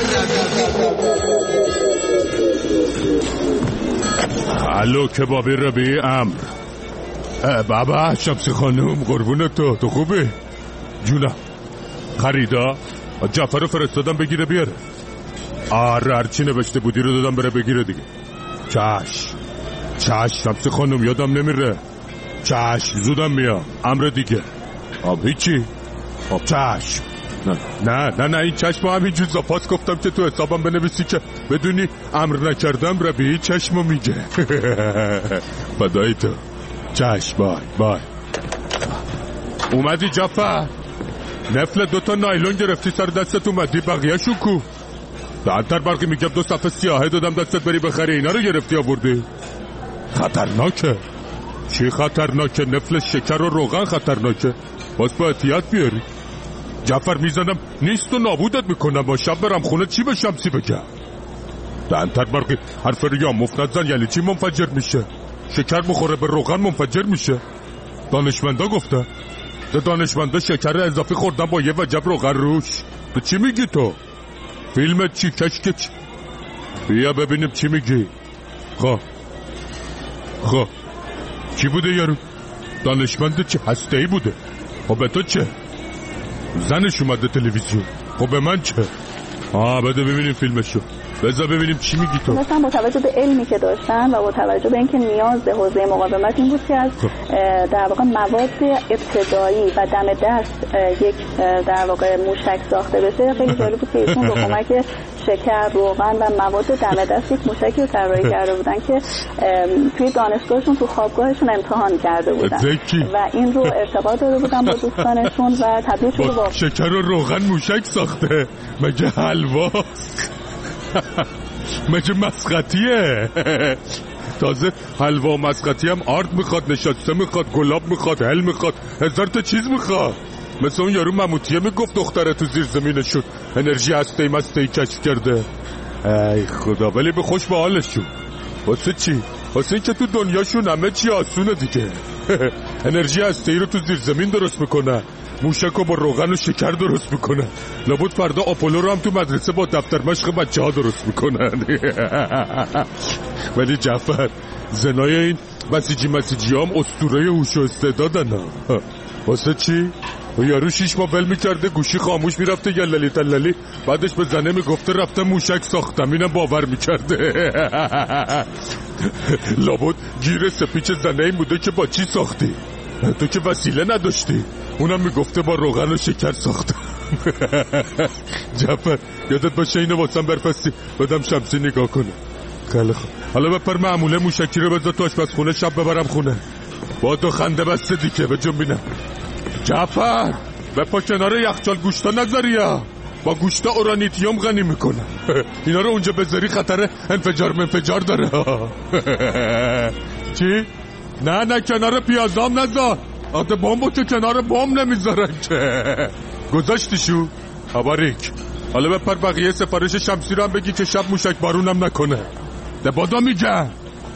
ربیعی الو کبابی ربیعی امر. بابا شمسی خانم قربون تو تو خوبه؟ جونم خریدا جعفر رو فرستادم بگیره بیاره. آره هرچی نوشته بودی رو دادم بره بگیره دیگه. چش چش شمسی خانم یادم نمیره. چش زودم میام امر دیگه. آب هیچی آب چش. نه نه نه نه این چشم همینجور زاپاس گفتم که تو حسابم بنویسی که بدونی امر نکردم ربیعی چشمو میگه. فدای تو. چش بای بای. اومدی جعفر؟ نفل دوتا نایلون گرفتی سر دستت اومدی بقیه شو کو؟ دانتر برقی میگم دو صفحه سیاهه دادم دستت بری بخری اینا رو گرفتی آوردی؟ خطرناکه. چی خطرناکه؟ نفل شکر و روغن خطرناکه. باز با احتیاط بیاری. جعفر میزنم نیست و نابودت میکنم. با شب برم خونه چی به شمسی بگم؟ دانتر برقی حرف ریا مفت زن یعنی چی منفجر میشه؟ شکر بخوره به روغن منفجر میشه. دانشمندا گفته ده دانشمندا شکر اضافی خوردن با یه وجب روغن روش. تو چی میگی تو؟ فیلمت چی کشکش؟ بیا ببینیم چی میگی. خواه خواه کی بوده یارو؟ دانشمند چه هسته‌ای بوده؟ خب به تو چه؟ زنش اومده تلویزیون. خب به من چه؟ آه بده ببینیم فیلمشو. بذار ببینیم چی میگی تو. مثلا با توجه به علمی که داشتن و با توجه به اینکه نیاز به حوزه مقاومت این بود که از در واقع مواد ابتدایی و دم دست یک در واقع موشک ساخته بشه، خیلی جالب بود که ایشون با کمک شکر، روغن و مواد دم دست یک موشکی رو طراحی کرده بودن که توی دانشگاهشون تو خوابگاهشون امتحان کرده بودن و این رو ارتقا داده بودن با دوستانشون و تبدیل شده با شکر و روغن موشک ساخته. مگه حلوا مگه مسقطیه؟ تازه حلوا مسقطی هم آرد میخواد، نشسته میخواد، گلاب میخواد، هل میخواد، هزار تا چیز میخواد. مثل اون یارو مموتیه میگفت دختره تو زیر زمینش شد انرژی هسته‌ای مسته‌ای کشف کرده. ای خدا ولی به خوش به حالشون. واسه چی؟ واسه این که تو دنیاشون همه چی آسونه دیگه. انرژی هسته‌ای رو تو زیر زمین درست میکنه، موشک رو با روغن و شکر درست میکنن. لابد فردا آپولو رو هم تو مدرسه با دفتر مشق بچه ها درست میکنن. ولی جعفر زنای این بسیجی مسیجی هم اسطوره هوش و استعدادن. واسه چی؟ یارو شیش ماه ول میکرده گوشی خاموش میرفته یللی تللی، بعدش به زنه میگفته رفته موشک ساختم، اینم باور میکرده. لابد گیر سپیچ زنه این بوده که با چی ساختی؟ تو که وسیله نداشتی. اونم میگفته با روغن و شکر ساختم. جعفر یادت باشه اینو واسم برپستی بدم شمسی نگاه کنه. خیلی خوب حالا بپر معموله موشکی رو بذار تو آشپزخونه شب ببرم خونه. با تو خنده بسته دیگه به جنبینم. جعفر بپا کنار یخچال گوشتا نذاری، با گوشتا اورانیتیوم غنی میکنه. اینا رو اونجا بذاری خطر انفجار منفجار داره. چی؟ نه نه کنار پیازام نذار. آده بامبو که کنار بام نمیذارن که. گذاشتیشو؟ آباریک. حالا بپر بقیه سفارش شمسی رو هم بگی که شب موشک بارونم نکنه. ده بادا میگم.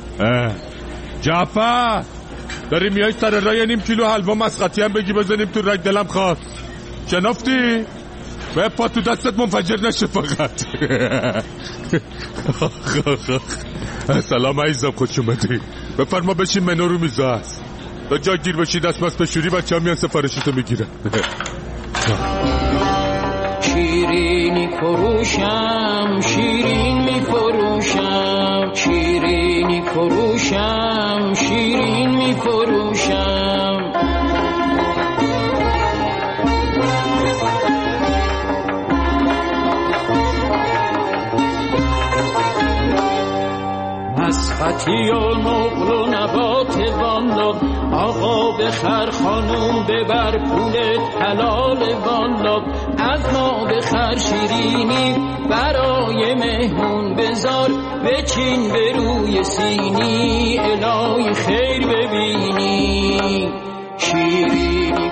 جعفر داری میای سر رای نیم کیلو حلوا مسقطی هم بگی بزنیم تو رگ، دلم خواست. شنفتی؟ بپا تو دستت منفجر نشه فقط. سلام عزیزم خوش اومدی. بفرما بشین منو رو میزه هست. تا جا گیر بشی دست بس بشوری بچه هم میان سفارشتو میگیرن. شیرینی فروشم شیرین می فروشم، شیرینی فروشم شیرین می فروشم. مسقطی و نقل و نبات والا، آقا بخر خانوم ببر پولت حلال والا، از ما بخر شیرینی برای مهمون بذار، بچین به روی سینی الهی خیر ببینی. شیرینی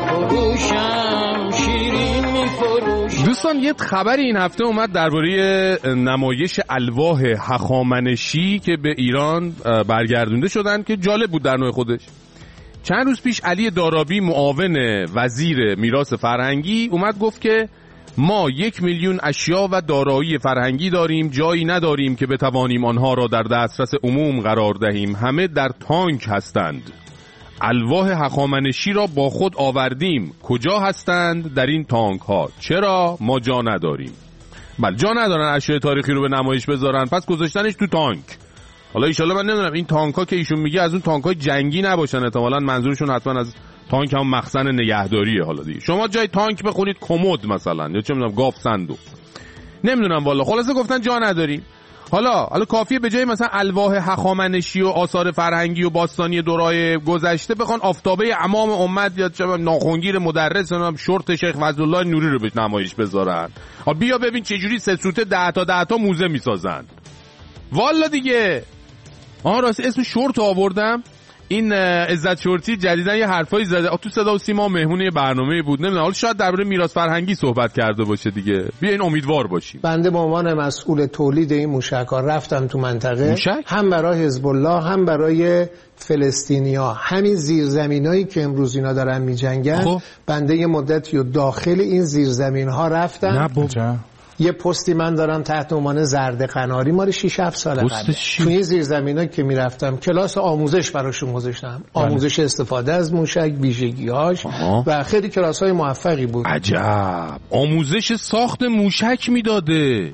فروشم شیرین میفروشم. دوستان یه خبر این هفته اومد درباره نمایش الواح هخامنشی که به ایران برگردونده شدن که جالب بود در نوع خودش. چند روز پیش علی دارابی معاون وزیر میراث فرهنگی اومد گفت که ما یک میلیون اشیا و دارایی فرهنگی داریم، جایی نداریم که بتوانیم آنها را در دسترس عموم قرار دهیم، همه در تانک هستند. الواح هخامنشی را با خود آوردیم، کجا هستند؟ در این تانک ها. چرا؟ ما جا نداریم. بله جا ندارن اشیاء تاریخی رو به نمایش بذارن، پس گذاشتنش تو تانک. حالا ان من نمیدونم این تانک ها که ایشون میگه از اون تانک های جنگی نباشن، احتمالاً منظورشون حتما از تانک هم مخزن نگهداریه. حالا دیگه شما جای تانک بخونید کمد مثلا یا چه میدونم گاف صندوق، نمیدونم والا. خلاصه گفتن جا نداریم. حالا حالا کافیه به جای مثلا الواح هخامنشی و آثار فرهنگی و باستانی دورای گذشته بخوان آفتابه امام امت یا چه ناخنگیر مدرس و شورت شیخ فضلالله نوری رو به نمایش بذارن. بیا ببین چه جوری سه سوته ده تا ده تا موزه میسازن. والا دیگه. آها راست اسم شورت آوردم. این عزت شورتی جدیدن یه حرفایی زده تو صدا و سیما، مهمون یه برنامه بود، نمیدونم حالا شاید درباره میراث فرهنگی صحبت کرده باشه دیگه. بیاین امیدوار باشیم. بنده به عنوان مسئول تولید این موشک‌ها رفتم تو منطقه موشک؟ هم برای حزب الله هم برای فلسطینیا، همین زیرزمینایی که امروز اینا دارن میجنگن. خب. بنده یه مدتی و داخل این زیرزمین‌ها رفتم. نه بابا. یه پستی من دارم تحت عنوان زرد قناری مال شش هفت سال قبل. توی این زیرزمین‌ها که میرفتم کلاس آموزش براشون گذاشتم. آموزش استفاده از موشک، ویژگی‌هاش و خیلی کلاس‌های موفقی بود. عجب. آموزش ساخت موشک میداده.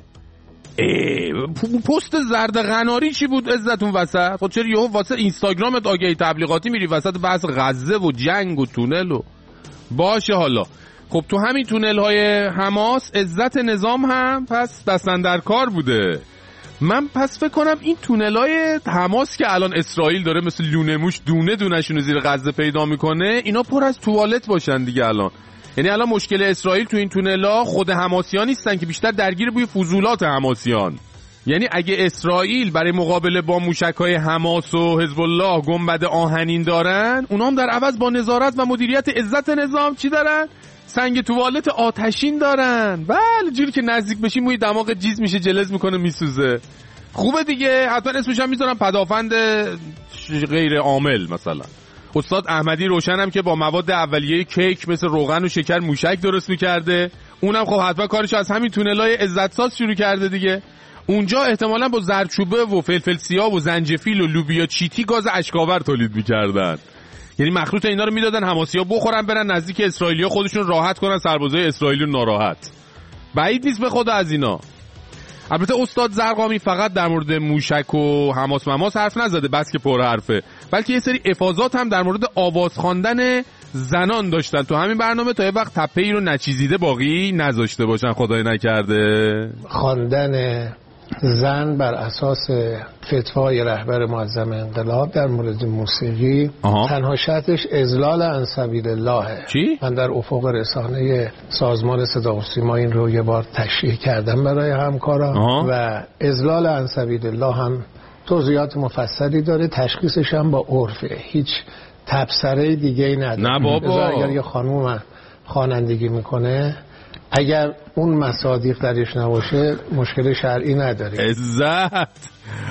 پست زرد قناری چی بود عزتون وسط؟ خب چرا یهو واسه اینستاگرامت آگهی تبلیغاتی میری وسط بحث غزه و جنگ و تونل و باشه. حالا خب تو همین تونل های حماس عزت نظام هم پس دستن در کار بوده. من پس فکر کنم این تونل های حماس که الان اسرائیل داره مثل لونه موش دونه دونه شونو زیر غزه پیدا میکنه، اینا پر از توالت باشن دیگه الان. یعنی الان مشکل اسرائیل تو این تونل ها خود حماسیان نیستن که بیشتر درگیر بوی فضولات حماسیان. یعنی اگه اسرائیل برای مقابله با موشک‌های حماس و حزب الله گنبد آهنین دارن، اونا هم در عوض با نظارت و مدیریت عزت نظام چی دارن؟ سنگ توالت آتشین دارن. بله جوری که نزدیک بشی موی دماغ جیز میشه، جلز میکنه، میسوزه. خوبه دیگه. حتما اسمش هم میذارم پدافند غیر عامل. مثلا استاد احمدی روشنم که با مواد اولیه کیک مثل روغن و شکر موشک درست میکرده، اونم خب حتما کارشو از همین تونلای عزت ساز شروع کرده دیگه. اونجا احتمالاً با زردچوبه و فلفل سیاه و زنجفیل و لوبیا چیتی گاز اشکاور تولید میکردن. یعنی مخلوط اینا رو میدادن حماسی‌ها بخورن برن نزدیک اسرائیلی‌ها خودشون راحت کنن سربازای اسرائیلی ناراحت. بعید نیست به خدا از اینا. البته استاد زرقامی فقط در مورد موشک و حماس مماس حرف نزده بس که پر حرفه، بلکه یه سری افاضات هم در مورد آواز خواندن زنان داشتن تو همین برنامه تا یه وقت تپه‌ای رو نچیزیده باقی نذاشته باشن خدای نکرده. خواندن زن بر اساس فتوای رهبر معظم انقلاب در مورد موسیقی آها. تنها شرطش اذلال عن سبیل الله. چی؟ من در افق رسانه سازمان صدا و سیما این رو یه بار تشریح کردم برای همکاران آها. و اذلال عن سبیل الله هم توضیحات مفصلی داره، تشخیصش هم با عرفه، هیچ تبصره دیگه ای نداره. نه بابا. اگر یه خانوم خوانندگی میکنه اگر اون مصادیق درش نباشه مشکل شرعی نداره. عزت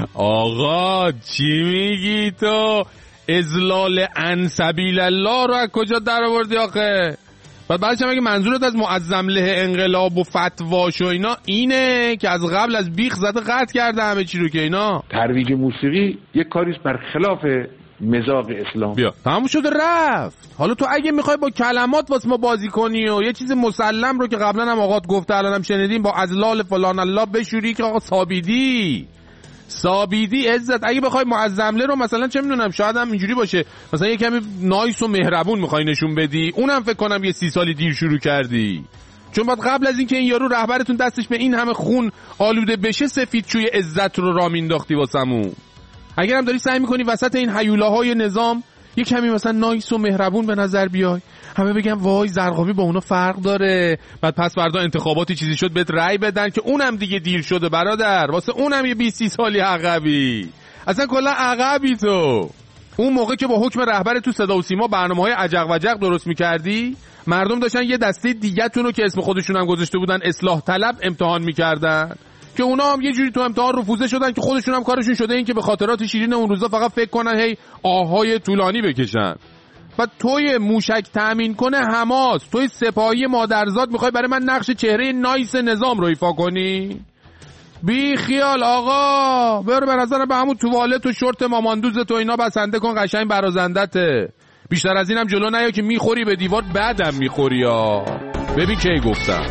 آقا چی میگی تو؟ اذلال عن سبیل الله رو از کجا در آوردی آخه؟ بعد بعدش هم اگه منظورت از معظم له انقلاب و فتواش و اینا اینه که از قبل از بیخ زده قطع کرده همه چی رو که اینا ترویج موسیقی یک کاریست بر خلاف مزاق اسلام. بیا تموم شده رفت. حالا تو اگه میخوای با کلمات واسه ما بازی کنی و یه چیز مسلم رو که قبلا هم آقات گفته الانم شنیدیم با ازلال فلان الله بشوری که آقا سابیدی سابیدی عزت. اگه بخوای معظمله رو مثلا چه میدونم شاید هم اینجوری باشه مثلا یه کمی نایس و مهربون میخوای نشون بدی، اونم فکر کنم یه سی سالی دیر شروع کردی، چون بعد قبل از اینکه این یارو رهبرتون دستش به این همه خون آلوده بشه سفیدچوی عزت رو را مینداختی واسمون. اگرم داری سعی میکنی وسط این هیولاهای نظام یه کمی مثلا نایس و مهربون به نظر بیای، همه بگم وای زرقامی با اونا فرق داره، بعد پس فردا انتخاباتی چیزی شد بهت رأی بدن که اونم دیگه دیر شده برادر، واسه اونم یه بیست سالی عقبی، اصلا کلا عقبی تو. اون موقع که با حکم رهبر تو صدا و سیما برنامه‌های عجق وجق درست می‌کردی، مردم داشتن یه دسته دیگه‌تون رو که اسم خودشون هم گذاشته بودن اصلاح طلب امتحان می‌کردن که اونا هم یه جوری تو امتحان رفوزه شدن که خودشون هم کارشون شده این که به خاطرات شیرین اون روزا فقط فکر کنن هی آهای طولانی بکشن. و توی موشک تامین کنه حماس، توی سپاهی مادرزاد میخوای برای من نقش چهره نایس نظام رو ایفا کنی؟ بی خیال آقا، برو به نظر به همون توالت و شورت ماماندوز تو اینا بسنده کن، قشنگ برازندته. بیشتر از اینم جلو نیا که میخوری به دیوار بعدم میخوری ها. ببین کی گفتم.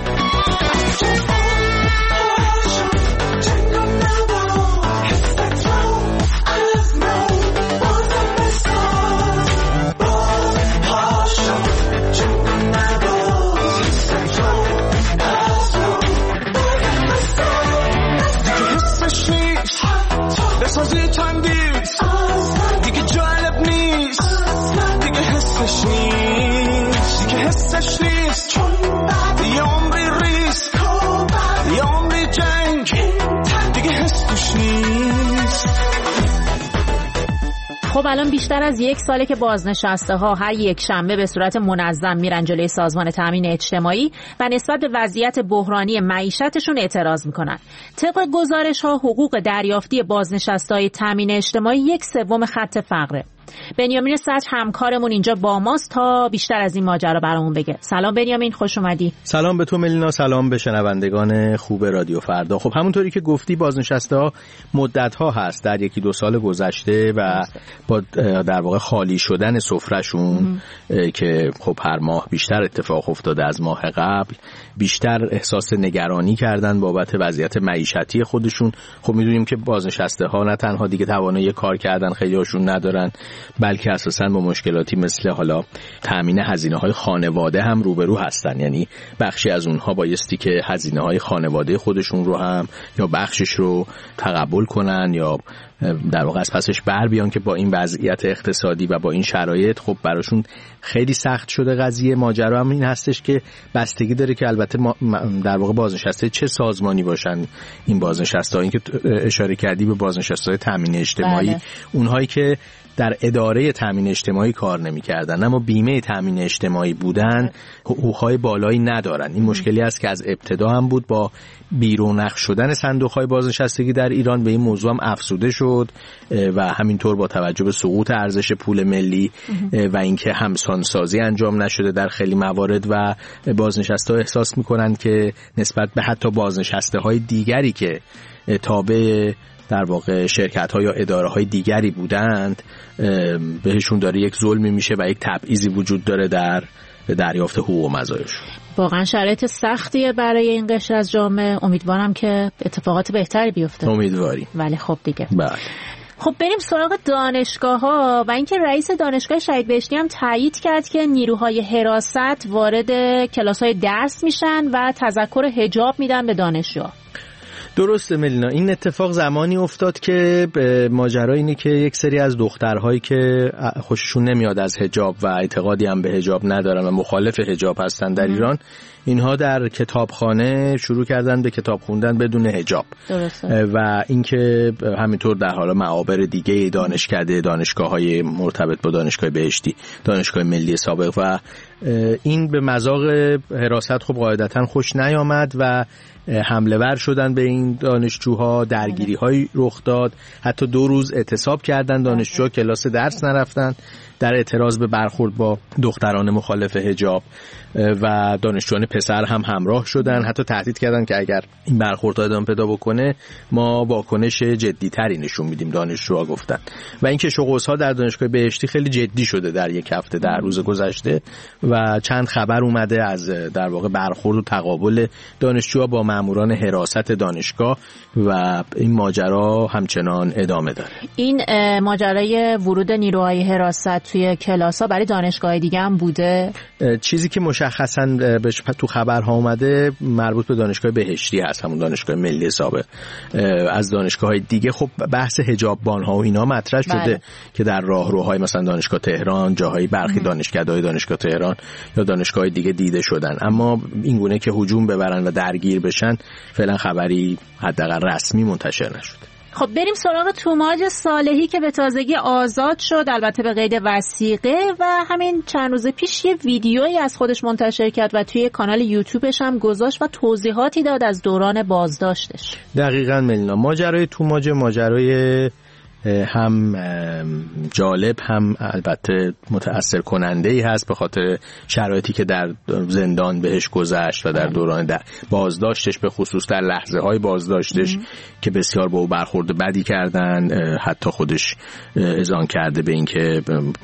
بسازی تندیز دیگه جالب نیست، دیگه حسش نیست، دیگه حسش نیست، یه عمری ریسک، یه عمری جنگ، دیگه حسش نیست. خب الان بیشتر از یک ساله که بازنشسته ها هر یک شنبه به صورت منظم میرن جلوی سازمان تامین اجتماعی و نسبت به وضعیت بحرانی معیشتشون اعتراض میکنن. طبق گزارش ها حقوق دریافتی بازنشسته های تامین اجتماعی یک سوم خط فقره. بنیامین صدر همکارمون اینجا با ماست تا بیشتر از این ماجرا برامون بگه. سلام بنیامین، خوش اومدی. سلام به تو ملینا، سلام به شنوندگان خوب رادیو فردا. خب همونطوری که گفتی بازنشسته‌ها مدت‌ها هست در یکی دو سال گذشته و با در واقع خالی شدن سفره‌شون که خب هر ماه بیشتر اتفاق افتاده از ماه قبل، بیشتر احساس نگرانی کردن بابت وضعیت معیشتی خودشون. خب می‌دونیم که بازنشسته‌ها نه تنها دیگه توانایی کار کردن خیلی‌هاشون ندارن، بلکه اساساً با مشکلاتی مثل حالا تامین هزینه‌های خانواده هم روبرو هستن. یعنی بخشی از اونها بایستی که هزینه‌های خانواده خودشون رو هم یا بخشش رو تقبل کنن یا در واقع از پسش بر بیان که با این وضعیت اقتصادی و با این شرایط خب براشون خیلی سخت شده قضیه. ماجرا هم این هستش که بستگی داره که البته در واقع بازنشسته چه سازمانی باشن این بازنشسته. این که اشاره کردی به بازنشسته تامین اجتماعی، بله. اونهایی که در اداره تامین اجتماعی کار نمی‌کردن اما بیمه تامین اجتماعی بودن، حقوق‌های بالایی ندارن. این مشکلی است که از ابتدا هم بود. با بیرونق شدن صندوق‌های بازنشستگی در ایران به این موضوع هم افزوده شد و همینطور با توجه به سقوط ارزش پول ملی و اینکه همسانسازی انجام نشده در خیلی موارد و بازنشسته‌ها احساس می‌کنن که نسبت به حتی بازنشسته‌های دیگری که تابع در واقع شرکت‌ها یا اداره‌های دیگری بودند بهشون داره یک ظلمی میشه و یک تبعیضی وجود داره در دریافت حقوق و مزایاش. واقعا شرایط سختیه برای این قشر از جامعه. امیدوارم که اتفاقات بهتری بیفته. امیدواریم. ولی خب دیگه. بله. خب بریم سراغ دانشگاه‌ها و اینکه رئیس دانشگاه شهید بهشتی هم تایید کرد که نیروهای حراست وارد کلاس‌های درس میشن و تذکر حجاب میدن به دانشجوها. درسته ملینا، این اتفاق زمانی افتاد که ماجرا اینه که یک سری از دخترهایی که خوششون نمیاد از حجاب و اعتقادی هم به حجاب ندارن و مخالف حجاب هستن در ایران، اینها در کتابخانه شروع کردن به کتاب خوندن بدون حجاب. درسته. و اینکه همینطور در حالا معابر دیگه دانشکده، دانشگاه‌های مرتبط با دانشگاه بهشتی، دانشگاه ملی سابق و این به مذاق حراست خب قاعدتاً خوش نیامد و حمله ور شدن به این دانشجوها، درگیری‌های رخ داد، حتی دو روز اعتصاب کردن دانشجوها، کلاس درس نرفتن در اعتراض به برخورد با دختران مخالف حجاب و دانشجویان پسر هم همراه شدن، حتی تهدید کردن که اگر این برخورد ادامه پیدا بکنه ما واکنش جدی‌تری نشون میدیم. دانشجوها گفتن و اینکه شغوص‌ها در دانشگاه بهشتی خیلی جدی شده در یک هفته در روز گذشته و چند خبر اومده از در واقع برخورد و تقابل دانشجوها با ماموران حراست دانشگاه و این ماجرا همچنان ادامه داره. این ماجرای ورود نیروهای حراست توی کلاس‌ها برای دانشگاه دیگه هم بوده؟ چیزی که مشخصاً تو خبرها اومده مربوط به دانشگاه بهشتی هست، همون دانشگاه ملی سابق. از دانشگاه‌های دیگه خب بحث حجاببان‌ها و اینا مطرح شده بله. که در راهروهای مثلا دانشگاه تهران، جاهای برخی دانشکده‌های دانشگاه تهران یا دانشگاه دیگه دیده شدن، اما این گونه که هجوم ببرن و درگیر بشن فعلا خبری حداقل رسمی منتشر نشده. خب بریم سراغ توماج صالحی که به تازگی آزاد شد، البته به قید وثیقه، و همین چند روز پیش یه ویدیویی از خودش منتشر کرد و توی کانال یوتیوبش هم گذاشت و توضیحاتی داد از دوران بازداشتش. دقیقاً ملینا، ماجرای توماج ماجرای هم جالب هم البته متأثر کننده ای هست به خاطر شرایطی که در زندان بهش گذشت و در دوران در بازداشتش، به خصوص در لحظه های بازداشتش ام. که بسیار با او برخورد بدی کردن، حتی خودش اذعان کرده به اینکه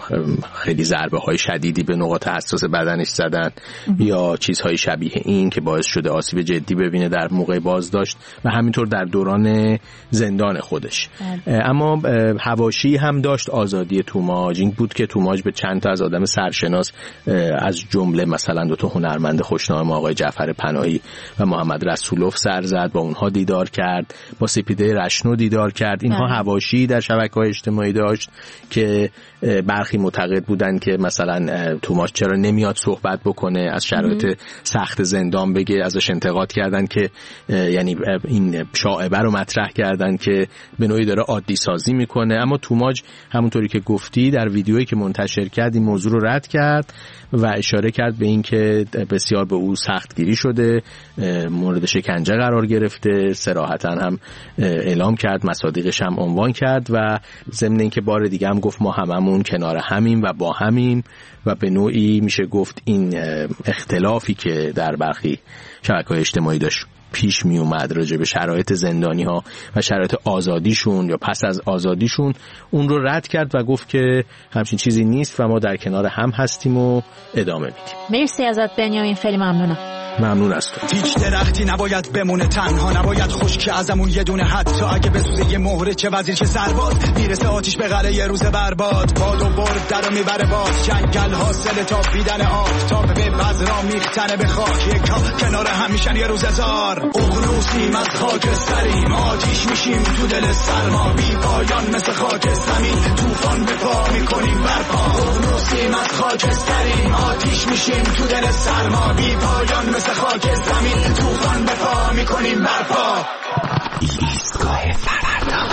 خیلی ضربه های شدیدی به نقاط حساس بدنش زدن ام. یا چیزهای شبیه این که باعث شده آسیب جدی ببینه در موقع بازداشت و همینطور در دوران زندان خودش ام. اما حواشی هم داشت آزادی توماج، این بود که توماج به چند تا از آدم سرشناس از جمله مثلا دو تا هنرمند خوشنام آقای جعفر پناهی و محمد رسولوف سر زد، با اونها دیدار کرد، با سپیده رشنو دیدار کرد. اینها حواشی در شبکه‌های اجتماعی داشت که برخی معتقد بودن که مثلا توماج چرا نمیاد صحبت بکنه، از شرایط سخت زندان بگه، ازش انتقاد کردن که یعنی این شائبه رو مطرح کردن که به نوعی داره عادی سازی میکنه. اما توماج همونطوری که گفتی در ویدیویی که منتشر کرد این موضوع رو رد کرد و اشاره کرد به این که بسیار به او سختگیری شده، مورد شکنجه قرار گرفته، صراحتاً هم اعلام کرد، مصادیقش هم عنوان کرد و ضمن اینکه بار دیگه هم گفت ما هممون کنار همیم و با همیم و به نوعی میشه گفت این اختلافی که در برخی شبکه‌های اجتماعی داشت پیش می اومد راجع به شرایط زندانی ها و شرایط آزادیشون یا پس از آزادیشون، اون رو رد کرد و گفت که همچین چیزی نیست و ما در کنار هم هستیم و ادامه میدیم. مرسی ازت بنیامین، خیلی ممنونم. ممنون از تو. هیچ درختی نباید بمونه تنها، نباید خشک ازمون یه دونه، حتی اگه بسوزه یه مهره، چه وزیر چه سرباز، میرسه آتیش به قلعه یه روز برباد، باد و برد درو میبره باز، جنگل حاصل تا بیدن آفتاب به بذرا میختنه به خاک، یک کنار هم میشن یه روز هزار. اقلوسیم از خاکستریم، آتیش میشیم تو دل سرما، بی پایان مثل خاک زمین، طوفان به پا میکنیم برپا. اقلوسیم از خاکستریم، آتیش میشیم تو دل سرما، بی پایان مثل خاک زمین، طوفان به پا میکنیم برپا. ایستگاه فردا.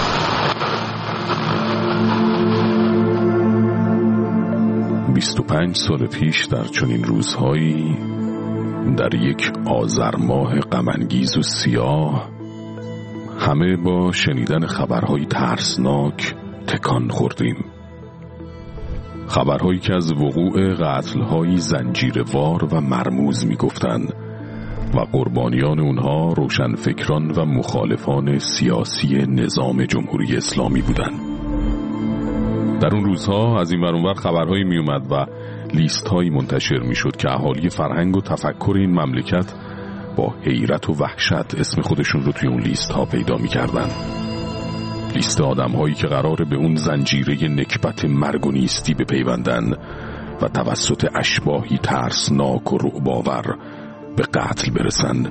بیست و پنج سال پیش در چنین روزهایی، در یک آذر ماه غم‌انگیز و سیاه، همه با شنیدن خبرهای ترسناک تکان خوردیم. خبرهایی که از وقوع قتل‌های زنجیروار و مرموز می‌گفتند و قربانیان اونها روشنفکران و مخالفان سیاسی نظام جمهوری اسلامی بودند. در اون روزها از این ور اون ور خبرهایی میومد و لیست‌هایی منتشر میشد که اهالی فرهنگ و تفکر این مملکت با حیرت و وحشت اسم خودشون رو توی اون لیست‌ها پیدا می‌کردن. لیست آدم‌هایی که قراره به اون زنجیره نکبت مرگ و نیستی بپیوندن و توسط اشباحی ترسناک و رعب‌آور به قتل برسن.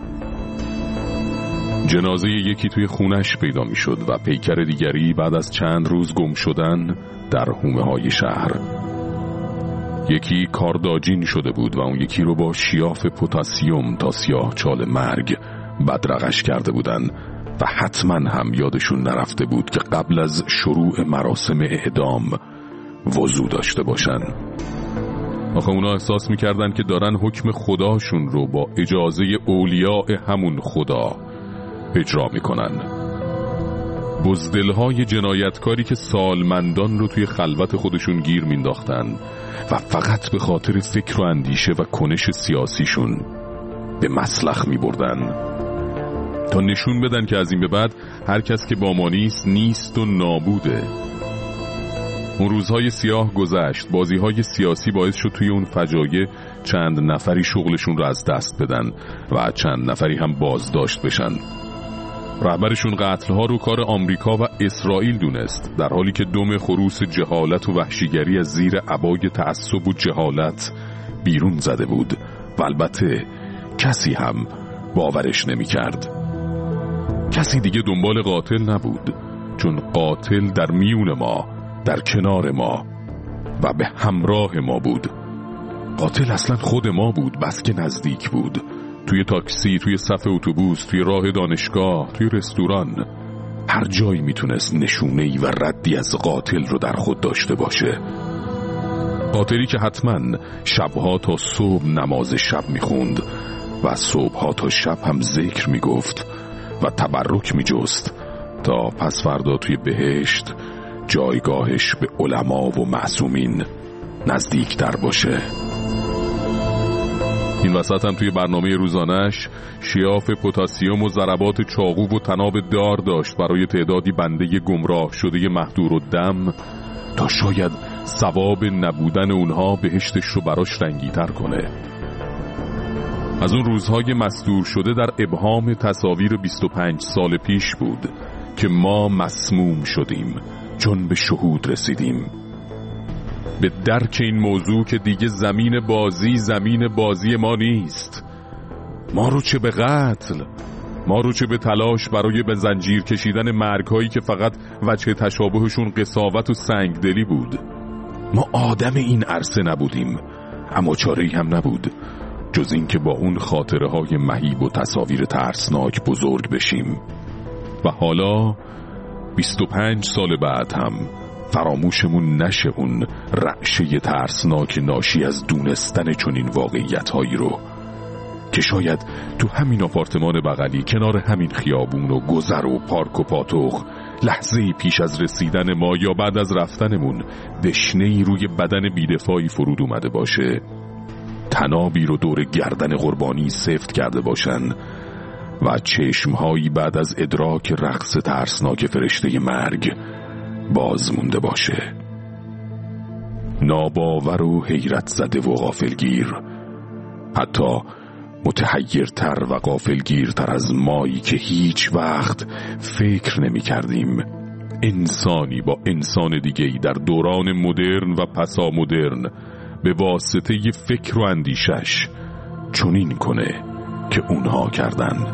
جنازه یکی توی خونش پیدا میشد و پیکر دیگری بعد از چند روز گم شدن در حومه های شهر. یکی کارداجین شده بود و اون یکی رو با شیاف پتاسیم تا سیاه چال مرگ بدرقش کرده بودن و حتما هم یادشون نرفته بود که قبل از شروع مراسم اعدام وضو داشته باشن. آخه اونا احساس میکردن که دارن حکم خداشون رو با اجازه اولیاء همون خدا اجرا میکنن. بزدلهای جنایتکاری که سالمندان رو توی خلوت خودشون گیر مینداختن و فقط به خاطر فکر و اندیشه و کنش سیاسیشون به مسلخ میبردن تا نشون بدن که از این به بعد هر کس که با ما نیست نیست و نابوده. اون روزهای سیاه گذشت. بازیهای سیاسی باعث شد توی اون فجایع چند نفری شغلشون رو از دست بدن و چند نفری هم بازداشت بشن. رهبرشون قتل‌ها رو کار آمریکا و اسرائیل دونست، در حالی که دم خروس جهالت و وحشیگری از زیر عبای تعصب و جهالت بیرون زده بود و البته کسی هم باورش نمی کرد. کسی دیگه دنبال قاتل نبود، چون قاتل در میون ما، در کنار ما و به همراه ما بود. قاتل اصلا خود ما بود، بس که نزدیک بود. توی تاکسی، توی صف اتوبوس، توی راه دانشگاه، توی رستوران، هر جایی میتونست نشونه‌ای و ردی از قاتل رو در خود داشته باشه. قاتلی که حتما شبها تا صبح نماز شب میخوند و صبحها تا شب هم ذکر میگفت و تبرک میجست تا پس فردا توی بهشت جایگاهش به علما و معصومین نزدیک تر باشه. این وسط هم توی برنامه روزانش شیاف پتاسیم و ضربات چاقو و تناب دار داشت برای تعدادی بنده گمراه شده مهدور الدم تا شاید ثواب نبودن اونها بهشتش رو براش رنگی‌تر کنه. از اون روزهای مستور شده در ابهام تصاویر بیست و پنج سال پیش بود که ما مسموم شدیم چون به شهود رسیدیم، به درک این موضوع که دیگه زمین بازی زمین بازی ما نیست. ما رو چه به قتل، ما رو چه به تلاش برای به زنجیر کشیدن مرگ‌هایی که فقط وجه تشابهشون قساوت و سنگدلی بود. ما آدم این عرصه نبودیم، اما چاره‌ای هم نبود جز این که با اون خاطره های مهیب و تصاویر ترسناک بزرگ بشیم. و حالا بیست و پنج سال بعد هم فراموشمون نشه اون رعشه ترسناک ناشی از دونستن چنین واقعیت‌هایی رو که شاید تو همین آپارتمان بغلی کنار همین خیابون و گذر و پارک و پاتوق لحظه‌ای پیش از رسیدن ما یا بعد از رفتنمون دشنه‌ای روی بدن بی‌دفاعی فرود اومده باشه، تنابی رو دور گردن قربانی سفت کرده باشن و چشمهایی بعد از ادراک رقص ترسناک فرشته مرگ باز مونده باشه. ناباور و حیرت زده و غافلگیر، حتی متحیرتر و غافلگیرتر از مایی که هیچ وقت فکر نمی کردیم انسانی با انسان دیگه‌ای در دوران مدرن و پسا مدرن به واسطه ی فکر و اندیشش چنین کنه که اونها کردن.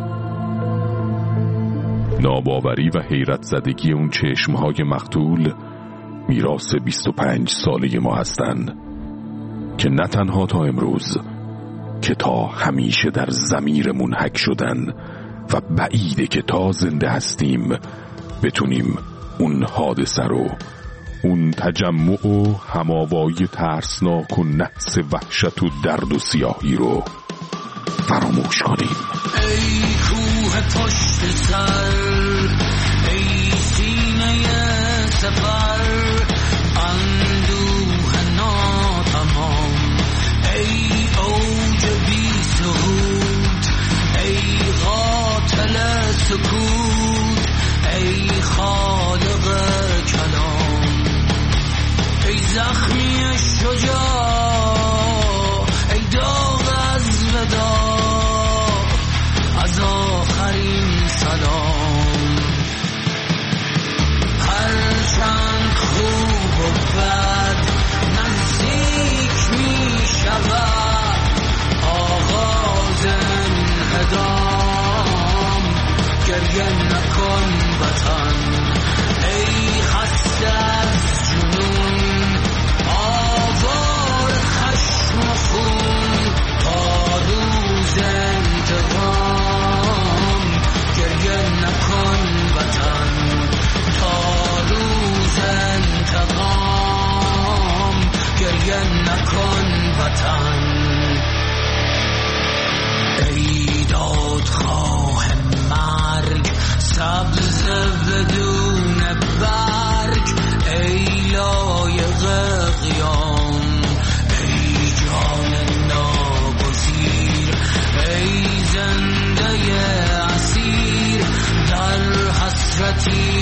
ناباوری و حیرت زدگی اون چشمهای مقتول میراث بیست و پنج ساله ما هستن که نه تنها تا امروز که تا همیشه در ضمیرمون حک شدن و بعیده که تا زنده هستیم بتونیم اون حادثه رو، اون تجمع و هماوایی ترسناک و نحس وحشت و درد و سیاهی رو فراموش کنیم. ای کوه پشت سر، ای سینه سفر، اندوه ناتمام، ای اوج بی سهود، ای قاتل سکوت، ای خالق کلام، ای زخمی شجاع، ای داغ از ودا، از آخرین سلام. هر چند خوب و بد نزدیک می شود آغاز انهدام، گریه نکن وطن، ای خسته از جنون، آوار خشم و خون، تا روز انتقام، گریه نکن وطن، تا روز انتقام، گریه نکن وطن. ای دادخواه مرگ سبز بدون برگ، ای لایق قیام، ای جان ناگزیر، ای زنده اسیر در حسرتی